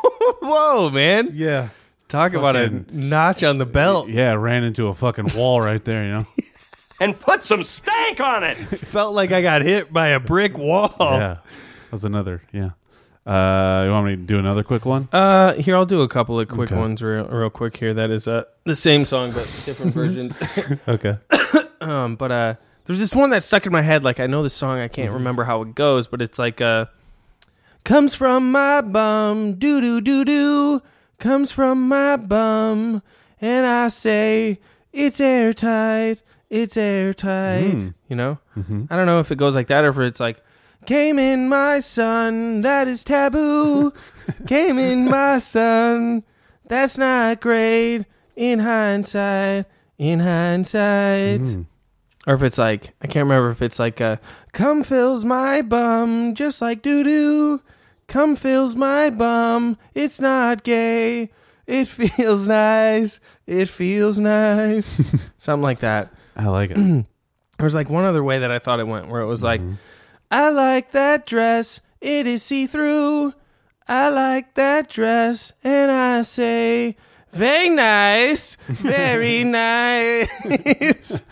Whoa, man! Yeah. Talk about a Fucking- notch on the belt. Yeah, ran into a fucking wall right there, you know? And put some stank on it. Felt like I got hit by a brick wall. Yeah. That was another, yeah. Uh, you want me to do another quick one? Uh, here I'll do a couple of quick Okay. ones real, real quick here. That is uh the same song but different versions. Okay. um, but uh, there's this one that stuck in my head. Like I know the song, I Mm-hmm. can't remember how it goes, but it's like uh, comes from my bum, doo doo doo doo, comes from my bum, and I say it's airtight, it's airtight. Mm. You know, Mhm. I don't know if it goes like that or if it's like Came in my son, that is taboo. Came in my son, that's not great. In hindsight, in hindsight. Mm. Or if it's like, I can't remember if it's like, uh, come fills my bum, just like doo-doo. Come fills my bum, it's not gay. It feels nice, it feels nice. Something like that. I like it. There was like one other way that I thought it went, where it was like, Mm-hmm. I like that dress, it is see-through. I like that dress, and I say, very nice, very nice.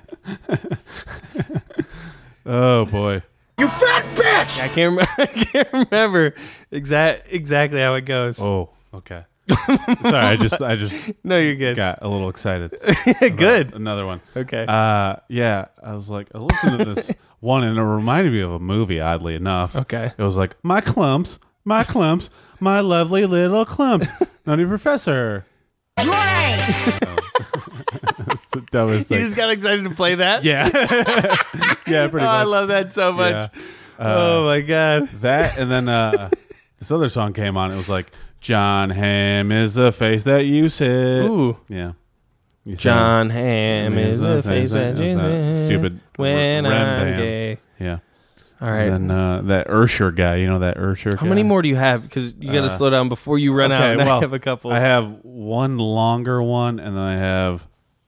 Oh boy. You fat bitch! I can't remember. I can't remember exact exactly how it goes. Oh, okay. Sorry, I just, I just. No, you're good. Got a little excited. Good. Another one. Okay. Uh, yeah, I was like, I listened to this one, and it reminded me of a movie. Oddly enough. Okay. It was like my clumps, my clumps, my lovely little clumps, Nutty Professor. Drink! That's the dumbest You thing. just got excited to play that? Yeah. Yeah, pretty Oh, much. I love that so much. Yeah. Oh, my God. That, and then uh, this other song came on. It was like, John Hamm is the face that you said. Ooh. Yeah. You John said- Hamm is the face that you It was that said stupid when Rem I'm band. gay. Yeah. All right. And then uh, that Ursher guy, you know that Ursher How guy? many more do you have? Because you got to Uh, slow down before you run out. Okay, And well, I have a couple. I have one longer one, and then I have.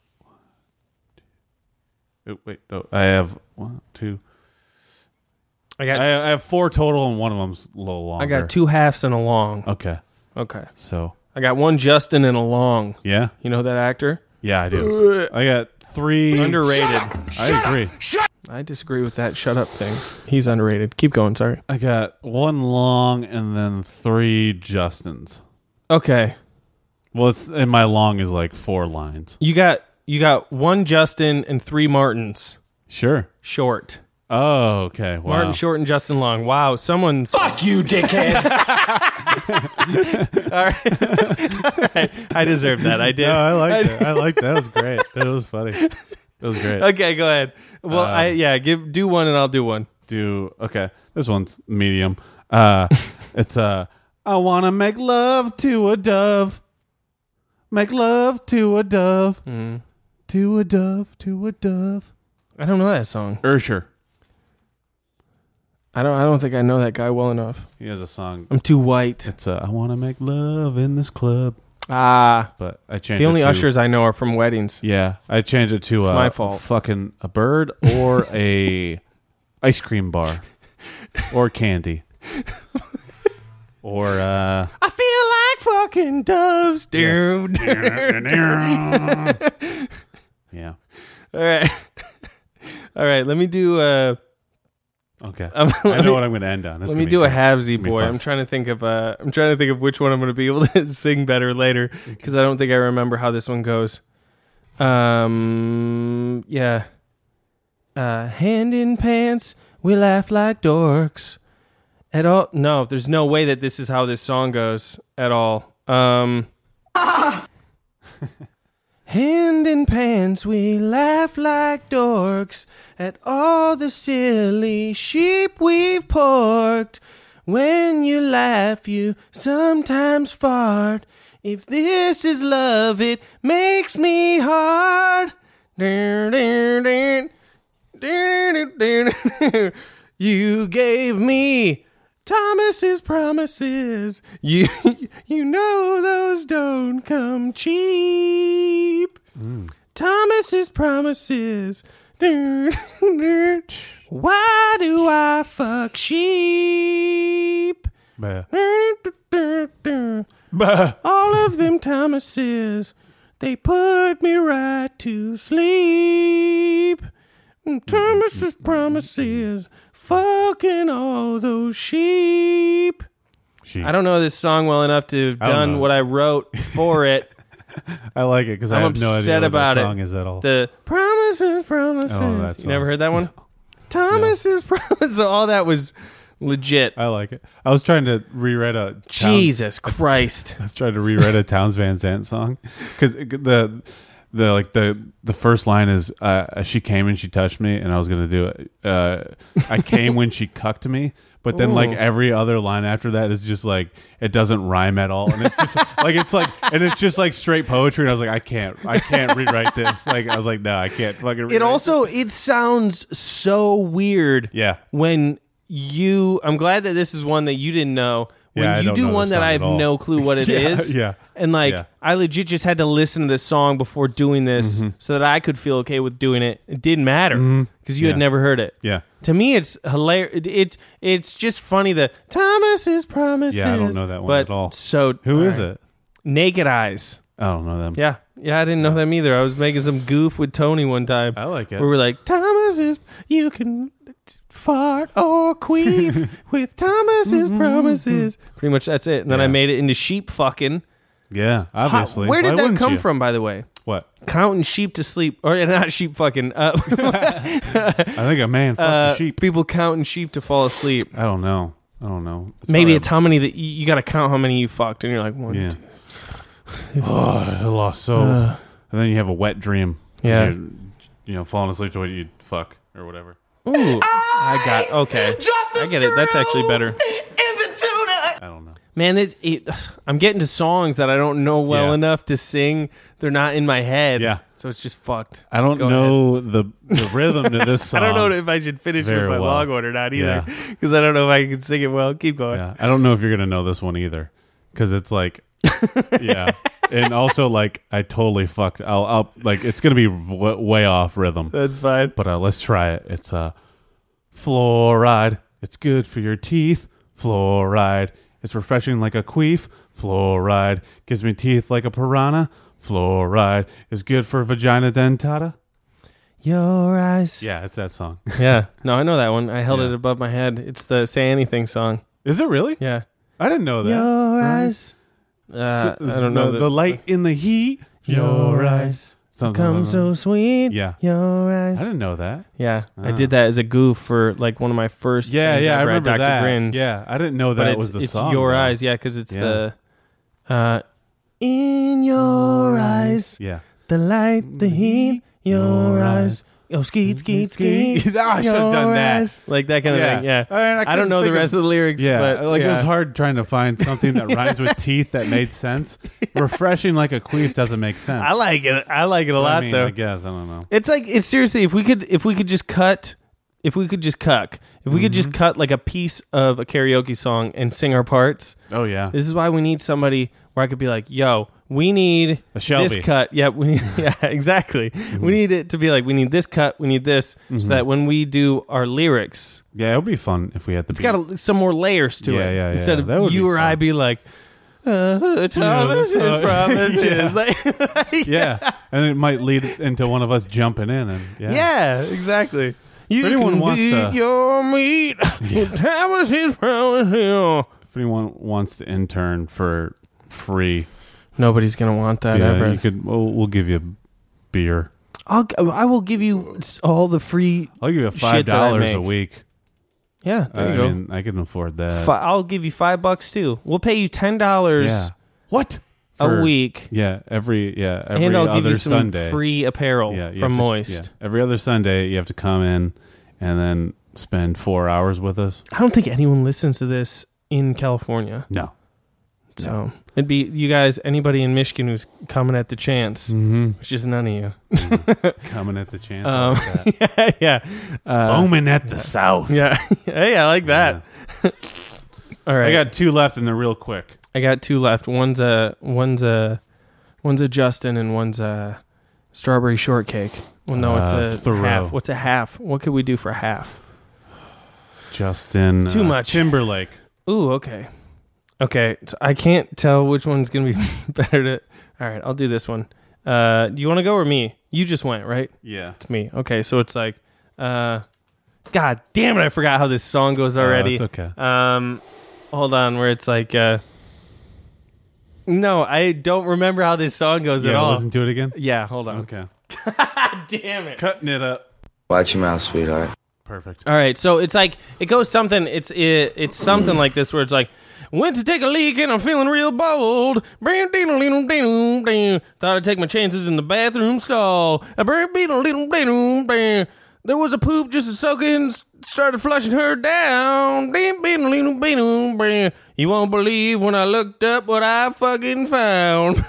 Oh, wait, no, I have one, two. I got. I, I have four total, and one of them's a little longer. I got two halves and a long. Okay, Okay. so I got one Justin and a long. yeah, You know that actor? yeah, I do. I got three. Underrated. I agree. I disagree with that shut up thing. He's underrated. Keep going. Sorry. I got one long, and then three Justins. Okay. Well, it's and my long is like four lines. You got you got one Justin and three Martins. Sure. Short. Oh, okay. Wow. Martin Short and Justin Long. Wow. Someone's. Fuck you, dickhead. All right. All right. I deserve that. I did. No, I like that. I like that. That was great. That was funny. That was great. Okay, go ahead. Well, Um, I yeah, give do one and I'll do one. Do okay. This one's medium. Uh, it's uh, I wanna make love to a dove. Make love to a dove. Mm. To a dove. To a dove. I don't know that song. Ursher. I don't. I don't think I know that guy well enough. He has a song. I'm too white. It's uh, I wanna make love in this club. Ah, But I changed. the only it to, ushers I know are from weddings. Yeah, I changed it to It's uh, my fault. fucking a bird or a ice cream bar or candy or uh. I feel like fucking doves. Yeah. Yeah. Yeah. All right. All right. Let me do. Uh, Okay. Um, I let know me- what I'm going to end on. It's let gonna me be do a fun. halvesy It's gonna be boy. fun. I'm trying to think of. Uh, I'm trying to think of which one I'm going to be able to sing better later because I don't think I remember how this one goes. Um. Yeah. Uh, hand in pants, we laugh like dorks. At all? No, there's no way that this is how this song goes at all. Um. Hand in pants, we laugh like dorks at all the silly sheep we've porked. When you laugh, you sometimes fart. If this is love, it makes me hard. You gave me Thomas's promises. You you know those don't come cheap. Mm. Thomas's promises. Why do I fuck sheep? Bah. All of them Thomases, they put me right to sleep. Thomas's promises, fucking all those sheep. Sheep. I don't know this song well enough to have I don't done know. what I wrote for it. I like it because I I'm have no idea upset what about that it. song is at all. The promises, promises. Oh, that you never song. heard that one? Thomas's promises. All that was legit. I like it. I was trying to rewrite a Town- Jesus Christ. I was trying to rewrite a Towns Van Zandt song because the the like the the first line is uh, she came and she touched me, and I was gonna do it. Uh, I came when she cucked me, but then like Ooh. every other line after that is just like it doesn't rhyme at all, and it's just like it's like and it's just like straight poetry. And I was like, I can't, I can't rewrite this. Like I was like, no, I can't fucking. Rewrite It also it sounds so weird. Yeah. When you, I'm glad that this is one that you didn't know. When Yeah, I you don't do know one this that song I at have all. no clue what it is, Yeah, yeah. and like Yeah. I legit just had to listen to this song before doing this Mm-hmm. so that I could feel okay with doing it. It didn't matter because you Yeah. had never heard it. Yeah. To me, it's hilarious. It, it it's just funny. The Thomas's Promises. Yeah, I don't know that one but at all. So Who is alright. it? Naked Eyes. I don't know them. Yeah, yeah, I didn't know them either. I was making some goof with Tony one time. I like it. Where we're like, Thomas's, you can fart or queef with Thomas's promises. Pretty much that's it. And then I Yeah. made it into sheep fucking. Yeah, obviously. How- where did Why that wouldn't come you? from, by the way? What? Counting sheep to sleep, or not sheep fucking. Uh, I think a man fucked uh, a sheep. People counting sheep to fall asleep. I don't know. I don't know. It's Maybe probably it's how many that you, you got to count how many you fucked, and you're like one, Yeah. two. Oh, I lost so. Uh. and then you have a wet dream. Yeah. You're, you know, falling asleep to what you fuck or whatever. Ooh, I got okay. I get it. That's actually better. I don't know. Man, this it, I'm getting to songs that I don't know well Yeah. enough to sing. They're not in my head. Yeah. So it's just fucked. I don't Go know the the rhythm to this song. I don't know if I should finish with very my well. log one or not either. Yeah. Because I don't know if I can sing it well. Keep going. Yeah, I don't know if you're gonna know this one either, because it's like, yeah, and also like I totally fucked. I'll, I'll like it's gonna be w- way off rhythm. That's fine. But uh, let's try it. It's uh, fluoride. It's good for your teeth. Fluoride. It's refreshing like a queef. Fluoride gives me teeth like a piranha. Fluoride is good for vagina dentata. Your eyes. Yeah, it's that song. Yeah. No, I know that one. I held Yeah. it above my head. It's the Say Anything song. Is it really? Yeah. I didn't know that. Your eyes. Uh, S- I don't know. the, the light in the heat. Your eyes. Something Come like that. so sweet. Yeah. Your eyes. I didn't know that. Yeah. I Ah. did that as a goof for like one of my first Yeah, things yeah, I ever at remember Doctor that. Grins. Yeah, I didn't know But that it's, was the it's song. Your though. Eyes, yeah, because it's Yeah. the uh, in your eyes, Yeah. the light, the heat, your eyes. Oh, skeet, skeet, skeet. Ah, I should've your done that. eyes. Like that kind of Yeah. thing. Yeah. I mean, I I, couldn't don't know the think of- rest of the lyrics, Yeah, but like yeah. it was hard trying to find something that rhymes with teeth that made sense. Refreshing like a queef doesn't make sense. I like it. I like it a I lot mean, though. I guess I don't know. It's like it's seriously. If we could, if we could just cut, if we could just cuck, if we could just Mm-hmm. cut like a piece of a karaoke song and sing our parts. Oh yeah, This is why we need somebody where I could be like, "Yo, we need A Shelby. this cut." Yeah, we need, yeah, exactly. We need it to be like, we need this cut, we need this, so that when we do our lyrics, yeah. It would be fun if we had the. it's got a, some more layers to Yeah, it. yeah, yeah. Instead That of would you be or I fun. be like, uh, Thomas uh, is promises. yeah. Like, yeah, and it might lead into one of us jumping in and yeah. yeah, exactly. You If anyone can wants be to- your meat. Thomas is promises. If anyone wants to intern for free, Nobody's gonna want that yeah, ever. you could. We'll, we'll give you beer. I'll I will give you all the free. I'll give you shit five that I dollars a make. week. Yeah, there I you go. mean, I can afford that. Fi- I'll give you five bucks too. We'll pay you ten dollars Yeah. What? a For- week, Yeah, every yeah every and I'll other give you some Sunday. free apparel yeah, you from have to- Moist. yeah. Every other Sunday, you have to come in and then spend four hours with us. I don't think anyone listens to this in California, No, so it'd be you guys. Anybody in Michigan who's coming at the chance, mm-hmm. which is none of you. coming at the chance. Um, I like that. yeah, uh, Foaming at the south. yeah, hey, I like that. All right, I got two left, and they're real quick. I got two left. One's a one's a one's a Justin and one's a strawberry shortcake. Well, no, it's Uh, a Thoreau. half. What's a half? What could we do for half? Justin, Too uh, much. Timberlake. Ooh, okay, okay. So I can't tell which one's gonna be better to. All right, I'll do this one. Uh, do you want to go or me? You just went, right? Yeah, It's me. Okay, so it's like, uh, God damn it! I forgot how this song goes already. it's okay. Um, hold on, where it's like, uh, no, I don't remember how this song goes at Yeah, all. listen to it again. Yeah, hold on. Okay, Damn it. cutting it up. Watch your mouth, sweetheart. Perfect. All right, so it's like it goes something. It's it, it's something like this where it's like, Went to take a leak and I'm feeling real bold. Thought I'd take my chances in the bathroom stall. There was a poop just a soaking, started flushing her down. You won't believe when I looked up what I fucking found.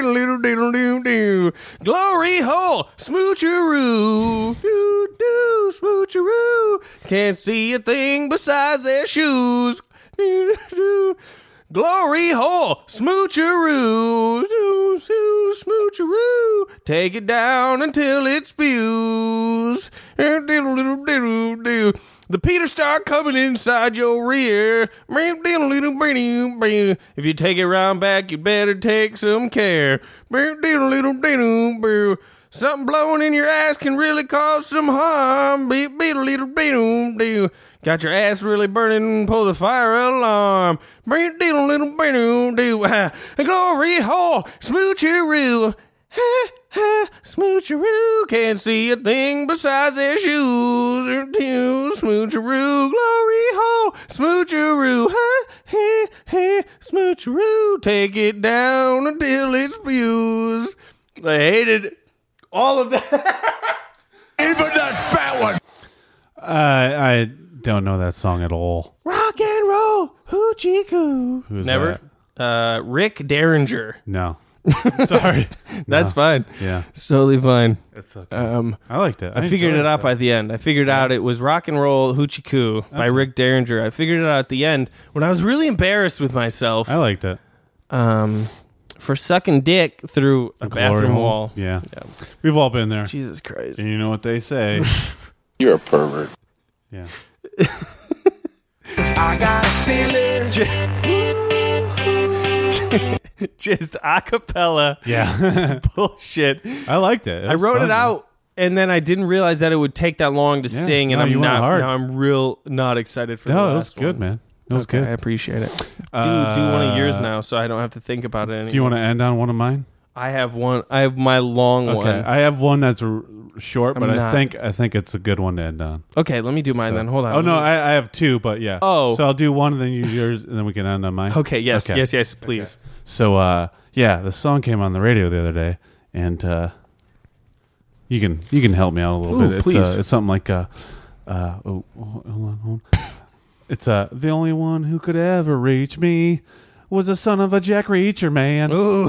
Glory hole, smoocheroo. Doo doo, smoocheroo. Can't see a thing besides their shoes. Doo doo. Glory hole, smoocheroo. Doo doo, smoocheroo. Take it down until it spews. The Peter Star coming inside your rear. If you take it round back, you better take some care. Something blowing in your ass can really cause some harm. Got your ass really burning, pull the fire alarm. Glory hole, smoocheroo. Ha, ha, smoocheroo, can't see a thing besides their shoes. Smoocheroo, glory hole, smoocheroo. Ha, ha, ha, smoocheroo, take it down until it spews. I hated all of that. Even that fat one. Uh, I don't know that song at all. Rock and roll, hoochie coo. Who's Never? that? Uh, Rick Derringer. No. Sorry. That's No. fine. Yeah. It's totally fine. It's okay. Um, I liked it. I, I figured enjoyed it it, out by the end. I figured out it was Rock and Roll Hoochie Coo by Okay. Rick Derringer. I figured it out at the end when I was really embarrassed with myself I liked it. um, for sucking dick through a The glory bathroom hole. wall. Yeah. Yeah. We've all been there. Jesus Christ. And you know what they say. You're a pervert. Yeah. I got a feeling. Just a cappella Yeah. bullshit. I liked it. It I was wrote fun, it out, and then I didn't realize that it would take that long to Yeah. sing, and No, I'm you went not. hard. Now I'm real not excited for man. the No, it last was good, one. man. It was okay, good. I appreciate it. Do Uh, do one of yours now, so I don't have to think about it anymore. Do you want to end on one of mine? I have one. I have my long Okay. one. I have one that's r- short, but I'm I not- think I think it's a good one to end on. Okay, let me do mine So- then. Hold on. Oh let no, me- I, I have two, but yeah. Oh. So I'll do one, and then you yours, and then we can end on mine. Okay. Yes. Okay. Yes. Yes. Please. So uh, yeah, the song came on the radio the other day, and uh, you can you can help me out a little Ooh, bit. It's please. Uh, it's something like uh, uh, oh, hold on, hold on. It's uh, the only one who could ever reach me was the son of a Jack Reacher man. Ooh.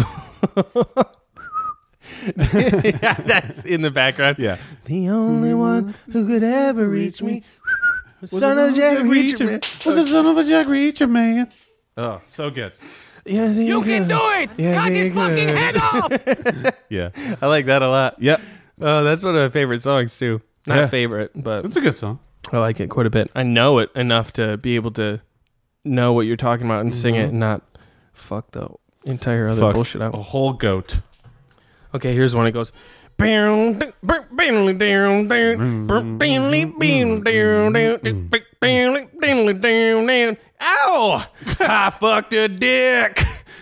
Yeah, that's in the background. Yeah. The only one who could ever reach me, son of Jack Reacher. Man. Was the son of a Jack Reacher man. Oh, so good. Yes, you can do it. Yes, Cut his fucking head off. Yeah. I like that a lot. Yep. Oh, that's one of my favorite songs too. Not Yeah. favorite, but It's a good song. I like it quite a bit. I know it enough to be able to know what you're talking about and sing it and not fuck the entire other Fuck bullshit out. a whole goat. Okay, here's one. It goes. Ow! I fucked a dick.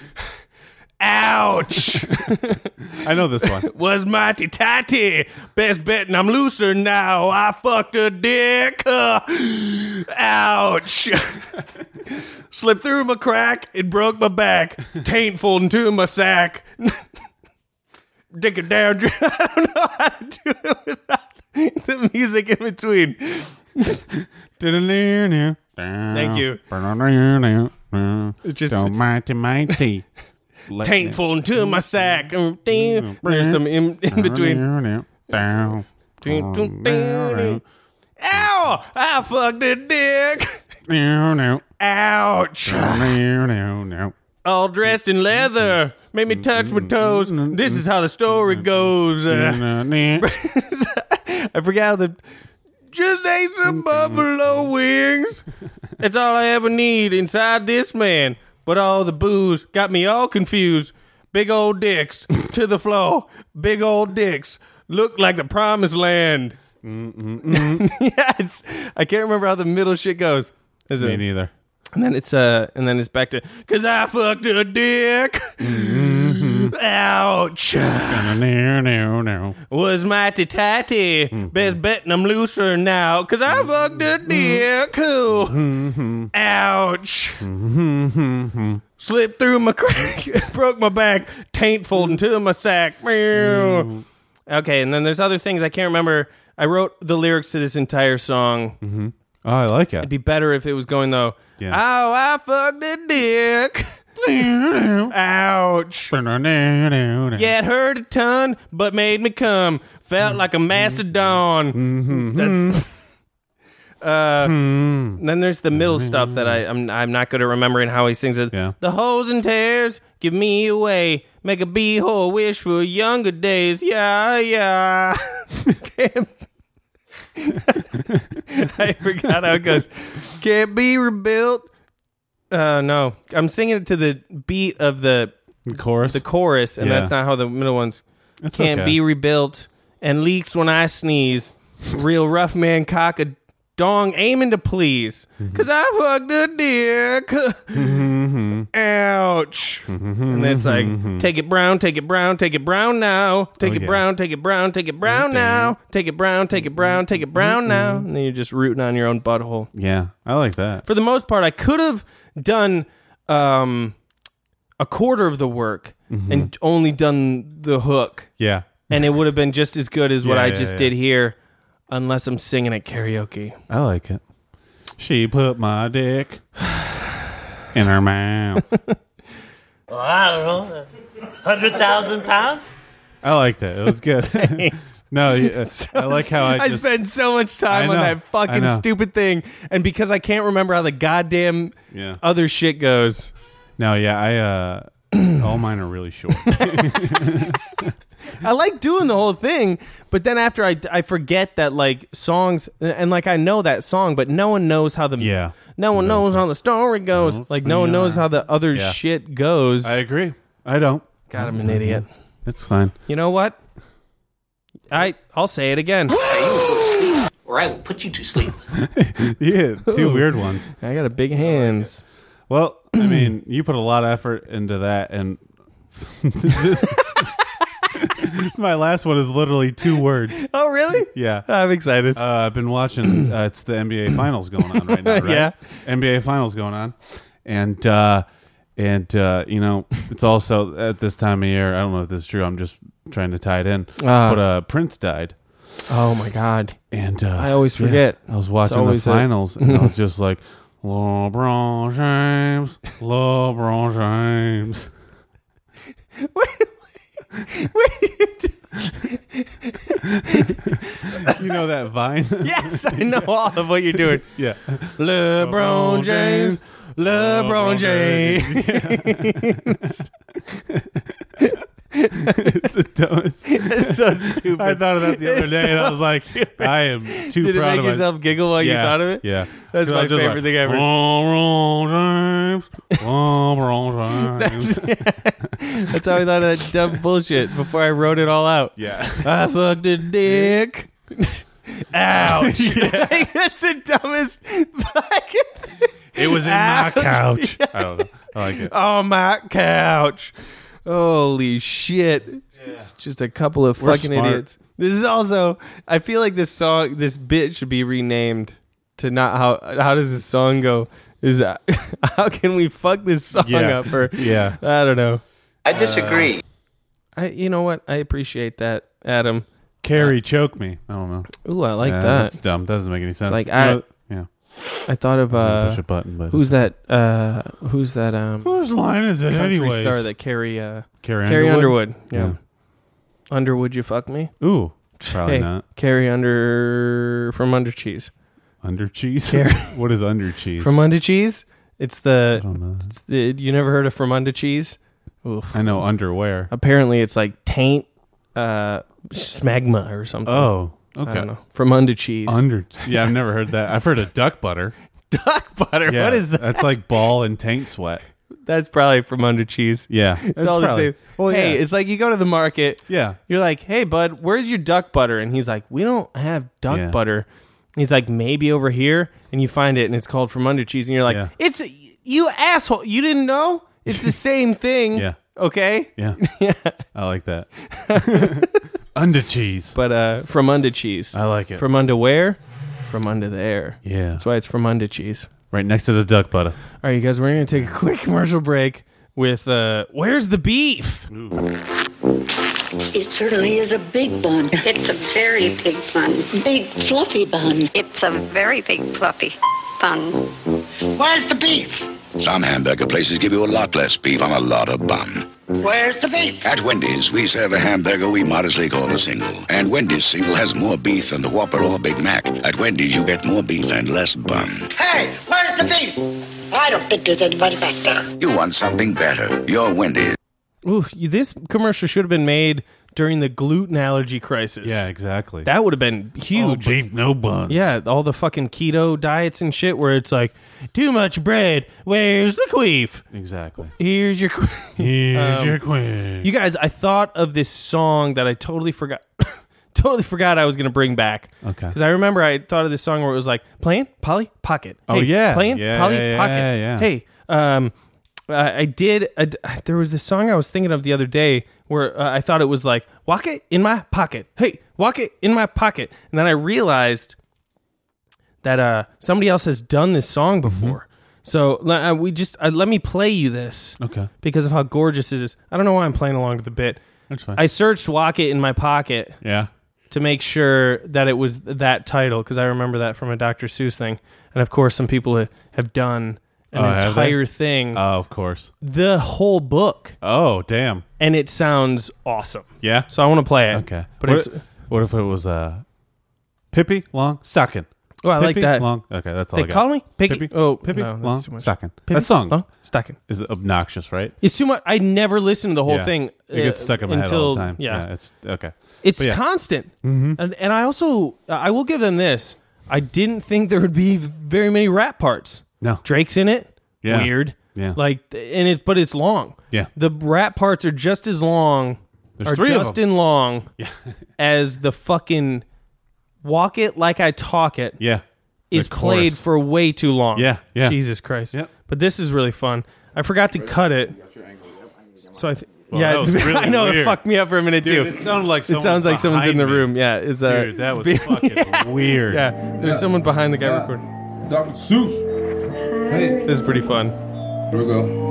Ouch! I know this one. Was mighty tighty. Best betting I'm looser now. I fucked a dick. Uh, ouch! Slipped through my crack. It broke my back. Taint folding to my sack. Dick it down. I don't know how to do it without the music in between. Thank you. It just so mighty, mighty. taint folding to my sack. There's some in, in between. Ow! I fucked a dick. Ouch! All dressed in leather. Made me touch my toes. This is how the story goes. Uh, I forgot how the... Just ate some buffalo wings. That's all I ever need inside this man. But all the booze got me all confused. Big old dicks to the floor. Big old dicks. Look like the promised land. Yes. I can't remember how the middle shit goes. Is Me it? neither. And then it's uh, and then it's back to cause I fucked a dick. Mm-hmm. Ouch. Was mighty tatty. Best betting I'm looser now, cause I fucked a dick. Ouch. Slipped through my crack, broke my back, taint folding to my sack. Okay, and then there's other things I can't remember. I wrote the lyrics to this entire song. Mm-hmm. Oh, I like it. It'd be better if it was going though. Yeah. Oh, I fucked a dick. Ouch. Yeah, it hurt a ton, but made me come. Felt like a mastodon. Mm-hmm. That's. Uh, then there's the middle stuff that I, I'm I'm not good at remembering how he sings it. Yeah. The hoes and tears give me away, make a beehole wish for younger days. Yeah, yeah. I forgot how it goes. Can't be rebuilt. Uh, no, I'm singing it to the beat of the, the chorus. The chorus, and yeah. that's not how the middle ones. That's Can't okay. be rebuilt, and leaks when I sneeze. Real rough man cock a dong aiming to please, cause I fucked a dick. Mm-hmm. Ouch. And then it's like, take it brown, take it brown, take it brown now. Take Oh, it yeah. brown, take it brown, take it brown now. Take it brown, take it brown, take it brown now. And then you're just rooting on your own butthole. Yeah, I like that. For the most part, I could have done um, a quarter of the work Mm-hmm. and only done the hook. Yeah. And it would have been just as good as what Yeah, I yeah, just yeah. did here, unless I'm singing at karaoke. I like it. She put my dick in her mouth. Well, I don't know, one hundred thousand pounds? I liked it. It was good. No, yeah, I like how I I just... spend so much time I on know, that I fucking know. stupid thing, and because I can't remember how the goddamn Yeah. other shit goes. No, yeah, I... uh all mine are really short. I like doing the whole thing, but then after I, I forget that like songs, and like I know that song, but no one knows how the Yeah. no one knows how the story goes. Like no one knows how the other Yeah. shit goes. I agree. I don't. God, I'm an idiot. It's fine. You know what? I I'll say it again. Or I will put you to sleep. Yeah, two weird ones. I got a big hands. Well, I mean, you put a lot of effort into that, and this, my last one is literally two words. Oh, really? Yeah. I'm excited. Uh, I've been watching, uh, it's the N B A Finals going on right now, right? Yeah. N B A Finals going on. And, uh, and uh, you know, it's also at this time of year, I don't know if this is true, I'm just trying to tie it in, Uh, but uh, Prince died. Oh, my God. And uh, I always yeah, forget. I was watching It's always the a- finals, and I was just like, LeBron James, LeBron James. You know that Vine? Yes, I know all of what you're doing. Yeah. LeBron James, LeBron James. It's the dumbest. It's so stupid. I thought of that the other It's day, and I so was like, stupid. I am too Did it proud make of my- yourself giggle while you Yeah, thought of it? Yeah. That's I my was just favorite like, thing ever. LeBron James, LeBron James. That's, that's how I thought of that dumb bullshit before I wrote it all out. Yeah. I fucked a dick. Ouch. Like, that's the dumbest fucking It was in Ouch. my couch. I don't know. I like it. Oh, my couch. Holy shit. It's just a couple of We're fucking smart. idiots. This is also, I feel like this song, this bit should be renamed to not how, how does this song go? Is that, how can we fuck this song Yeah. up? Or, Yeah. I don't know. I disagree. I, you know what? I appreciate that, Adam. Carrie choke me. I don't know. Ooh, I like Yeah, that. That's dumb. Doesn't make any sense. like You I- know- yeah. I thought of I was gonna uh, push a button, but who's that? Uh, who's that? Um, Whose line is it country anyways? star that Carrie uh, Carrie Carrie Underwood? Underwood. Yeah. Under Would You Fuck Me? Ooh, probably Hey, not. Carrie Under from Under Cheese. Under cheese? Carrie- What is under cheese? From Under Cheese? It's the. I don't know. It's the you never heard of From Under Cheese? Oof. I know underwear. Apparently, it's like taint, uh, smegma or something. Oh, I okay. don't know. From Under Cheese. Under. Yeah, I've never heard that. I've heard of duck butter. Duck butter. Yeah, What is that? That's like ball and taint sweat. That's probably From Under Cheese. Yeah, It's that's all the probably- same. Well, hey, yeah. it's like you go to the market. Yeah. You're like, hey, bud, where's your duck butter? And he's like, we don't have duck Yeah. butter. And he's like, maybe over here. And you find it, and it's called From Under Cheese. And you're like, Yeah. it's you asshole. You didn't know? It's the same thing. Yeah. Okay? Yeah. Yeah. I like that. Under cheese. But uh, from under cheese. I like it. From under where? From under there. Yeah. That's why it's from under cheese. Right next to the duck butter. All right, you guys, we're going to take a quick commercial break with uh, Where's the Beef? Ooh. It certainly is a big bun. It's a very big bun. Big, fluffy bun. It's a very big, fluffy bun. Where's the beef? Some hamburger places give you a lot less beef on a lot of bun. Where's the beef? At Wendy's, we serve a hamburger we modestly call a single. And Wendy's single has more beef than the Whopper or Big Mac. At Wendy's, you get more beef and less bun. Hey, where's the beef? I don't think there's anybody back there. You want something better. You're Wendy's. Ooh, this commercial should have been made during the gluten allergy crisis. Yeah, exactly. That would have been huge. Oh, beef, no buns. Yeah, all the fucking keto diets and shit where it's like, too much bread, where's the queef? Exactly. Here's your queef. Here's Um, your queen. You guys, I thought of this song that I totally forgot. Totally forgot I was going to bring back. Okay. Because I remember I thought of this song where it was like, playing Polly Pocket. Oh, Hey, yeah. Playing Yeah, Polly yeah, Pocket. yeah, yeah. Hey, um, uh, I did. I d there was this song I was thinking of the other day where uh, I thought it was like, walk it in my pocket. Hey, walk it in my pocket. And then I realized that uh, somebody else has done this song before. Mm-hmm. So uh, we just uh, let me play you this. Okay. Because of how gorgeous it is. I don't know why I'm playing along to the bit. That's fine. I searched "Walk It in My Pocket" Yeah. to make sure that it was that title because I remember that from a Doctor Seuss thing, and of course, some people ha- have done an Oh, have entire they? thing, Oh, of course. the whole book, Oh, damn. and it sounds awesome. Yeah. So I want to play it. Okay. but what, it's if, what if it was uh, Pippi Longstocking? oh, I like Pippi that. Long. Okay, that's all They I got. call me Piggy. Pippi? Oh, Pippi no, that's too much. Longstocking. Pippi That song Longstocking is obnoxious, right? It's too much. I never listened to the whole Yeah. thing. It gets uh, stuck in my until, head all the time. Yeah, it's okay. It's But yeah. constant. Mhm. And, and I also, I will give them this. I didn't think there would be very many rap parts. No. Drake's in it. Yeah. Weird. Yeah. Like, and it, but it's long. Yeah. The rap parts are just as long, There's are three of just them. in long Yeah. as the fucking Walk It Like I Talk It Yeah. is The played chorus. for way too long. Yeah, yeah. Jesus Christ. Yep. But this is really fun. I forgot to cut it. So I, th- Well, yeah, that was really I know weird. it fucked me up for a minute Dude, too. it sounded like it someone's sounds like someone's in the behind me. room. Yeah, it's uh, Dude, that was be- fucking weird. Yeah, there's someone behind the guy recording. Doctor Seuss. Hey, This is pretty fun. here we go.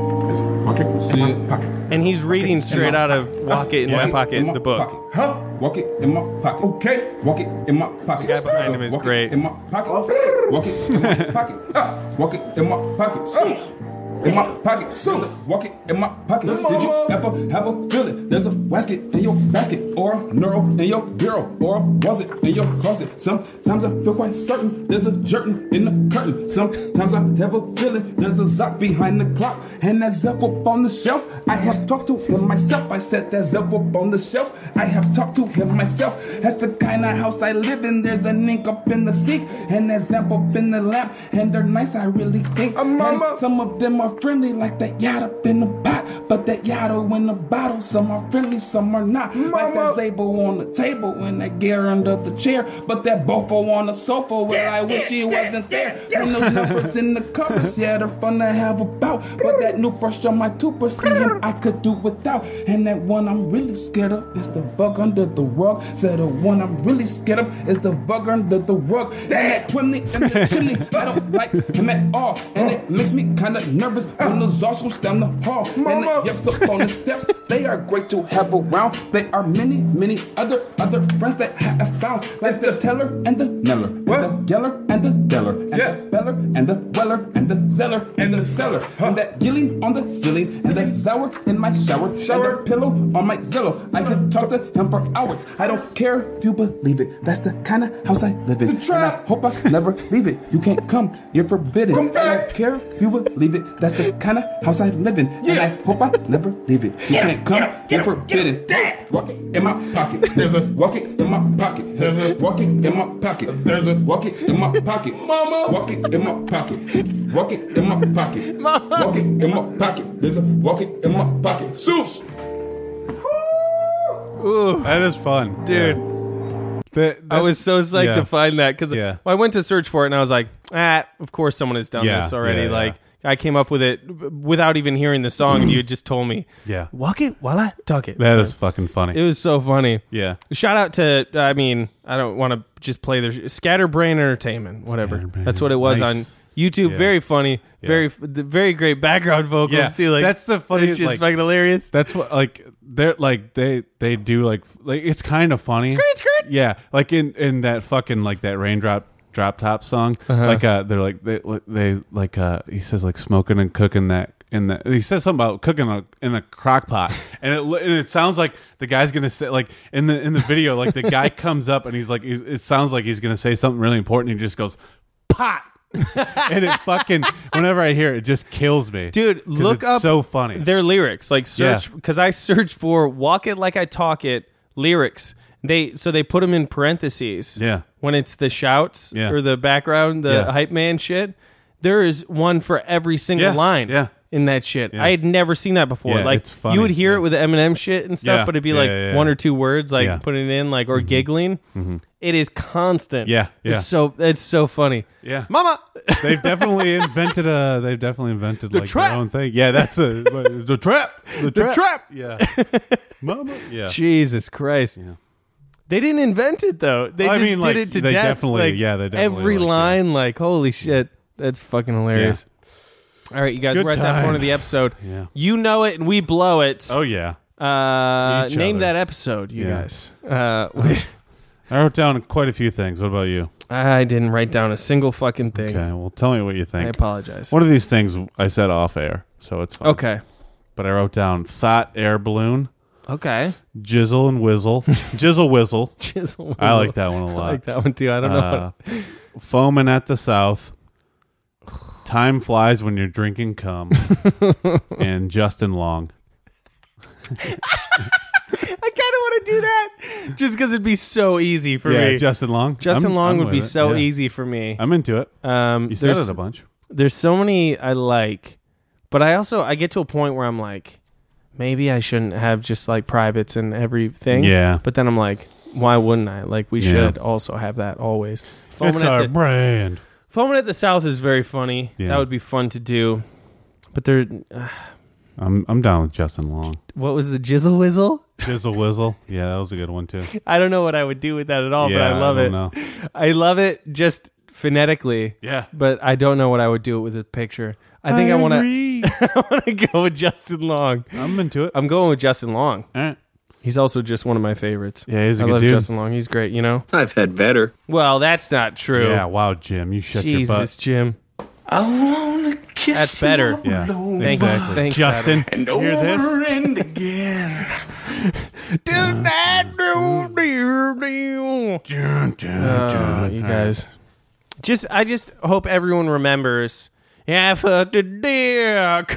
See it? And he's reading straight out of Walk It in Walk My it Pocket, in my the book. pocket. Huh? Walk it in my pocket. Okay. Walk it in my pocket. The guy behind him is Walk great. It in my pocket. Walk it in my pocket. Ah. Walk it in my pocket. Seuss. In my pocket. There's a walk it in my pocket. Did you ever have a feeling? There's a basket in your basket, or a neuro in your bureau, or was it in your closet? Sometimes I feel quite certain there's a jerkin in the curtain. Sometimes I have a feeling there's a Zoc behind the clock, and that Zep up on the shelf. I have talked to him myself. I said that Zep up on the shelf. I have talked to him myself. That's the kind of house I live in. There's an ink up in the sink, and that Zep up in the lamp, and they're nice. I really think. And some of them are friendly, like that yacht up in the pot, but that yatto in the bottle. Some are friendly, some are not. Like that Zabo on the table and that gear under the chair, but that Bofo on the sofa. Well, I wish he wasn't there. And those numbers in the covers, yeah, they're fun to have about. But that new brush on my toothbrush, see him I could do without. And that one I'm really scared of is the bug under the rug. So the one I'm really scared of is the bug under the rug. And that chimney in the chimney, I don't like him at all. And it makes me kind of nervous when the also down the hall. And the yips up on the steps, they are great to have around. There are many, many other other friends that I have found. Like the teller and the neller, and the yeller and the deller, and yeah. the beller and the weller, and the zeller and the seller. Huh. And that gilly on the ceiling, and that sour in my shower, shower. And the pillow on my Zillow. I can talk to him for hours. I don't care if you believe it. That's the kind of house I live in. And I hope I never leave it. You can't come, you're forbidden. Come I don't care if you believe it. That's the kind of house I live in, yeah. And I hope I never leave it. You can't come, you're forbidden. Walk it in my pocket. There's a walk it in my pocket. There's a walk it in my pocket. There's a walk it in my pocket. Mama, walk it in my pocket. Walk it in my pocket. Walk it in my pocket. There's a walk it in my pocket. Seuss. Ooh, that is fun, dude. Yeah. That, I was so psyched yeah. to find that because yeah. well, I went to search for it and I was like, ah, of course someone has done yeah, this already. yeah, yeah. Like, I came up with it without even hearing the song, and you had just told me, Yeah. walk it while I talk it. That is fucking funny. It was so funny. Yeah. Shout out to, I mean, I don't want to just play their Scatterbrain Entertainment, whatever. Scatterbrain. That's what it was Nice. on YouTube. Yeah. Very funny. Yeah. Very, the very great background vocals Yeah, too. Like that's the funniest. It's Like, fucking hilarious. That's what like they're like they they do like like it's kind of funny. Skirt, skirt. Yeah, like in in that fucking like that raindrop drop top song. Uh-huh. Like uh, they're like they they like uh he says like smoking and cooking that. In the, he says something about cooking a, in a crock pot, and it and it sounds like the guy's gonna say like in the in the video, like the guy comes up and he's like, he's, it sounds like he's gonna say something really important. And he just goes pot, and it fucking whenever I hear it, it just kills me, Dude, 'Cause look it's up so funny. their lyrics. Like search Yeah. because I searched for "Walk It Like I Talk It" lyrics. They so they put them in parentheses. Yeah. When it's the shouts Yeah. or the background, the Yeah. hype man shit. There is one for every single Yeah. line. Yeah. In that shit, Yeah. I had never seen that before. Yeah, like it's funny. you would hear Yeah. it with the Eminem shit and stuff, Yeah. but it'd be Yeah, like yeah, yeah. one or two words, like Yeah. putting it in, like or giggling. Mhm. It is constant. Yeah, yeah. It's so it's so funny. Yeah, Mama. They've definitely invented a. They've definitely invented The like trap. their own thing. Yeah, that's a the trap. The trap. trap. Yeah, Mama. Yeah. Jesus Christ. Yeah. They didn't invent it though. They I just mean, did like, it to they death. definitely- Like, yeah, they definitely, every like, line, like holy shit, that's fucking hilarious. All right, you guys, Good we're at that time. point of the episode. Yeah. You know it, and we blow it. Oh yeah. Uh, Each name other. that episode, you Yeah. guys. Uh, which- I wrote down quite a few things. What about you? I didn't write down a single fucking thing. Okay, well, tell me what you think. I apologize. One of these things I said off air, so it's fine. Okay. But I wrote down thought air balloon, Okay. jizzle and whizzle, jizzle whizzle. Jizzle I like whizzle. that one a lot. I like that one too. I don't know. Uh, foaming at the south. Time flies when you're drinking cum. And Justin Long. I kind of want to do that just because it'd be so easy for yeah, me. Justin Long. Justin I'm- Long I'm would with be it. so Yeah. easy for me. I'm into it. Um, You said there's- it a bunch. There's so many I like, but I also I get to a point where I'm like, maybe I shouldn't have just like privates and everything. Yeah. But then I'm like, why wouldn't I? Like we Yeah. should also have that always. Foaming It's at our the, brand. Foaming at the South is very funny. Yeah. That would be fun to do. But there, uh, I'm I'm down with Justin Long. what was the Jizzle Whizzle? Jizzle Whizzle. Yeah, that was a good one too. I don't know what I would do with that at all, but Yeah, I love I it. don't know. I love it just phonetically. Yeah. But I don't know what I would do with a picture. I think I, I want to. agree. I want to go with Justin Long. I'm into it. I'm going with Justin Long. All right. He's also just one of my favorites. Yeah, he's a I good love dude. Justin Long. He's great. You know. I've had better. Well, that's not true. Yeah, wow, Jim, you shut your butt. Jesus, Jim. I wanna kiss That's better. you all Yeah, over. Thanks, exactly. thanks, Justin, And you hear this? over and again. Oh, you guys. Just, I just hope everyone remembers. Yeah, fuck the dick.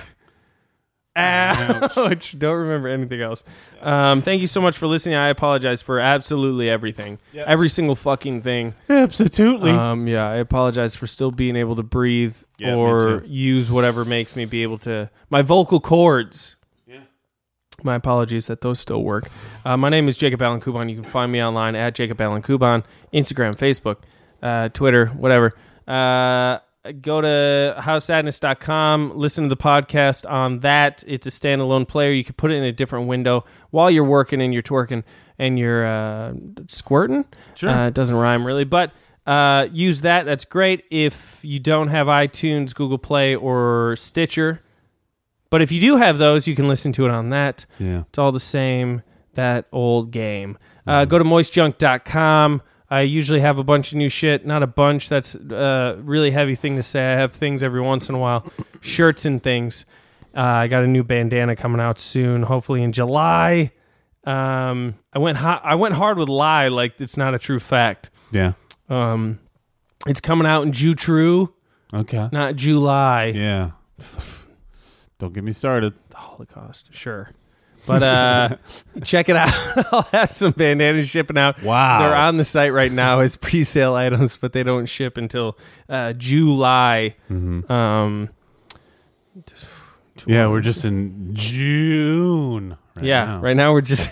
Ouch. Don't remember anything else. Um, thank you so much for listening. I apologize for absolutely everything. Yep. Every single fucking thing. Absolutely. Um, yeah, I apologize for still being able to breathe Yeah, me or too. use whatever makes me be able to. My vocal cords. Yeah. My apologies that those still work. Uh, my name is Jacob Allen Kuban. You can find me online at Jacob Allen Kuban, Instagram, Facebook, uh, Twitter, whatever. Uh, go to how sadness dot com. Listen to the podcast on that. It's a standalone player. You can put it in a different window while you're working and you're twerking and you're uh, squirting. Sure. Uh, it doesn't rhyme really, but uh, use that. That's great. If you don't have iTunes, Google Play, or Stitcher, but if you do have those, you can listen to it on that. Yeah. It's all the same, that old game. Uh, go to moist junk dot com. I usually have a bunch of new shit. Not a bunch. That's a really heavy thing to say. I have things every once in a while. Shirts and things. Uh, I got a new bandana coming out soon, hopefully in July. Um, I went ho- I went hard with lie, like it's not a true fact. Yeah. Um, it's coming out in Jew True, Okay. not July. Yeah. Don't get me started. The Holocaust, sure. But uh, check it out. I'll have some bandanas shipping out. Wow. They're on the site right now as pre-sale items, but they don't ship until uh, July. Mm-hmm. Um, Yeah, we're just in June. Right yeah, now. right now we're just...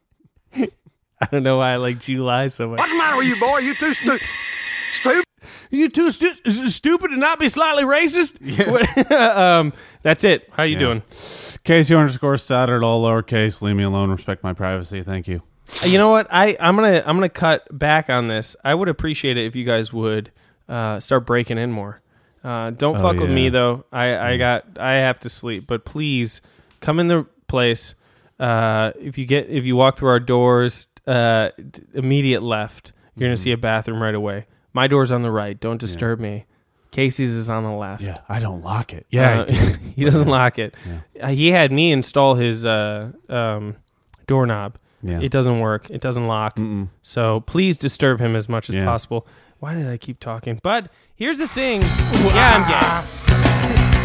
I don't know why I like July so much. What's the matter with you, boy? You too stu- stupid. you too stu- stupid to not be slightly racist? Yeah. um, that's it. How you Yeah. doing? Casey underscore Stoddard, all lowercase. Leave me alone. Respect my privacy. Thank you. You know what? I I'm gonna I'm gonna cut back on this. I would appreciate it if you guys would uh, start breaking in more. Uh, don't Oh, fuck with yeah. me though. I, I got I have to sleep. But please come in the place. Uh, if you get if you walk through our doors, uh, d- immediate left, you're gonna Mhm. see a bathroom right away. My door's on the right. Don't disturb me. Casey's is on the left. Yeah, I don't lock it. Yeah, Uh, I do. he doesn't lock it. Uh, he had me install his uh, um, doorknob. Yeah. It doesn't work. It doesn't lock. Mm-mm. So please disturb him as much as Yeah. possible. Why did I keep talking? But here's the thing. Yeah, I'm gay.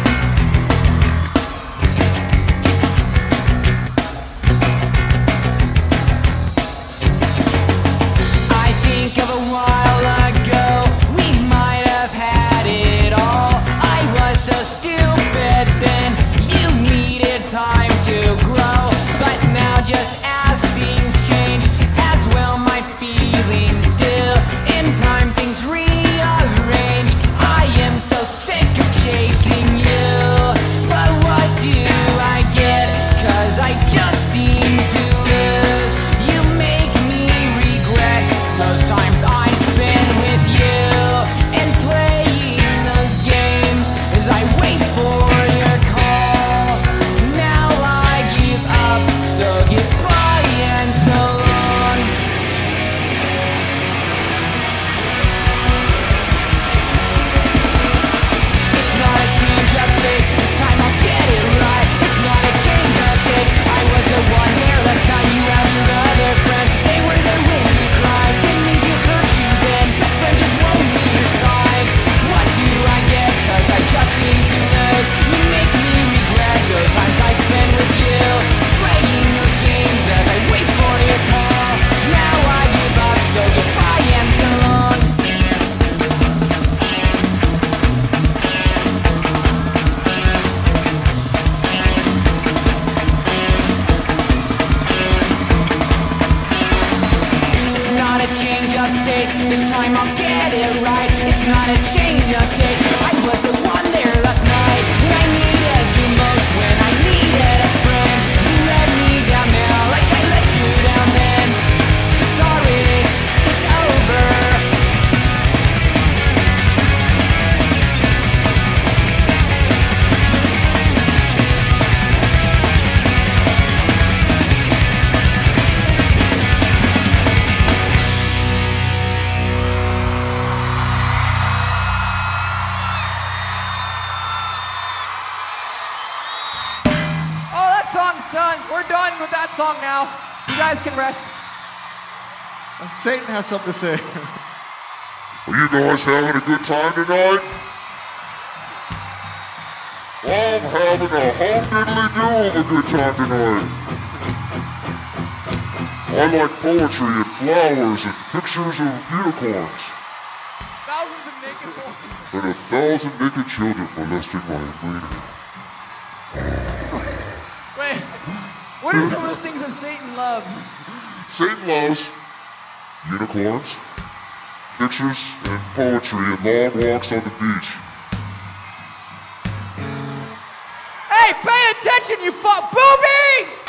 I think of a while ago, we might have had it all. I was so stupid then, you needed time to grow. But now just as things change, as well my feelings do. In time things rearrange, I am so sick of chasing you. But what do I get? 'Cause I just seem to lose. You make me regret those times I spent with you and playing those games as I wait for your call. Now I give up, so goodbye and so long. It's not a change of pace, this time I'll get it right. It's not a change of taste, I was the one there last night. You have your other friend, they were there when you cried. Didn't mean to hurt you then, best friend just won't leave your side. What do I get? 'Cause I just seem to lose. You make me regret those times I spent with you, playing those games as I wait for your call. Now I give up, so goodbye and so long. It's not a change of pace, this time I'll get it right. It's not a change of taste, I was the one there last night. When I needed you most, when I needed a friend. You let me down now, like I let you down then. So sorry, it's over. Oh, that song's done. We're done with that song now. You guys can rest. Satan has something to say. Are you guys having a good time tonight? I'm having a home diddly-do of a good time tonight. I like poetry and flowers and pictures of unicorns. Thousands of naked boys. And a thousand naked children molesting my wiener. Wait, what are some of the things that Satan loves? Satan loves unicorns, pictures and poetry and long walks on the beach. Hey, pay attention, you fuck boobies!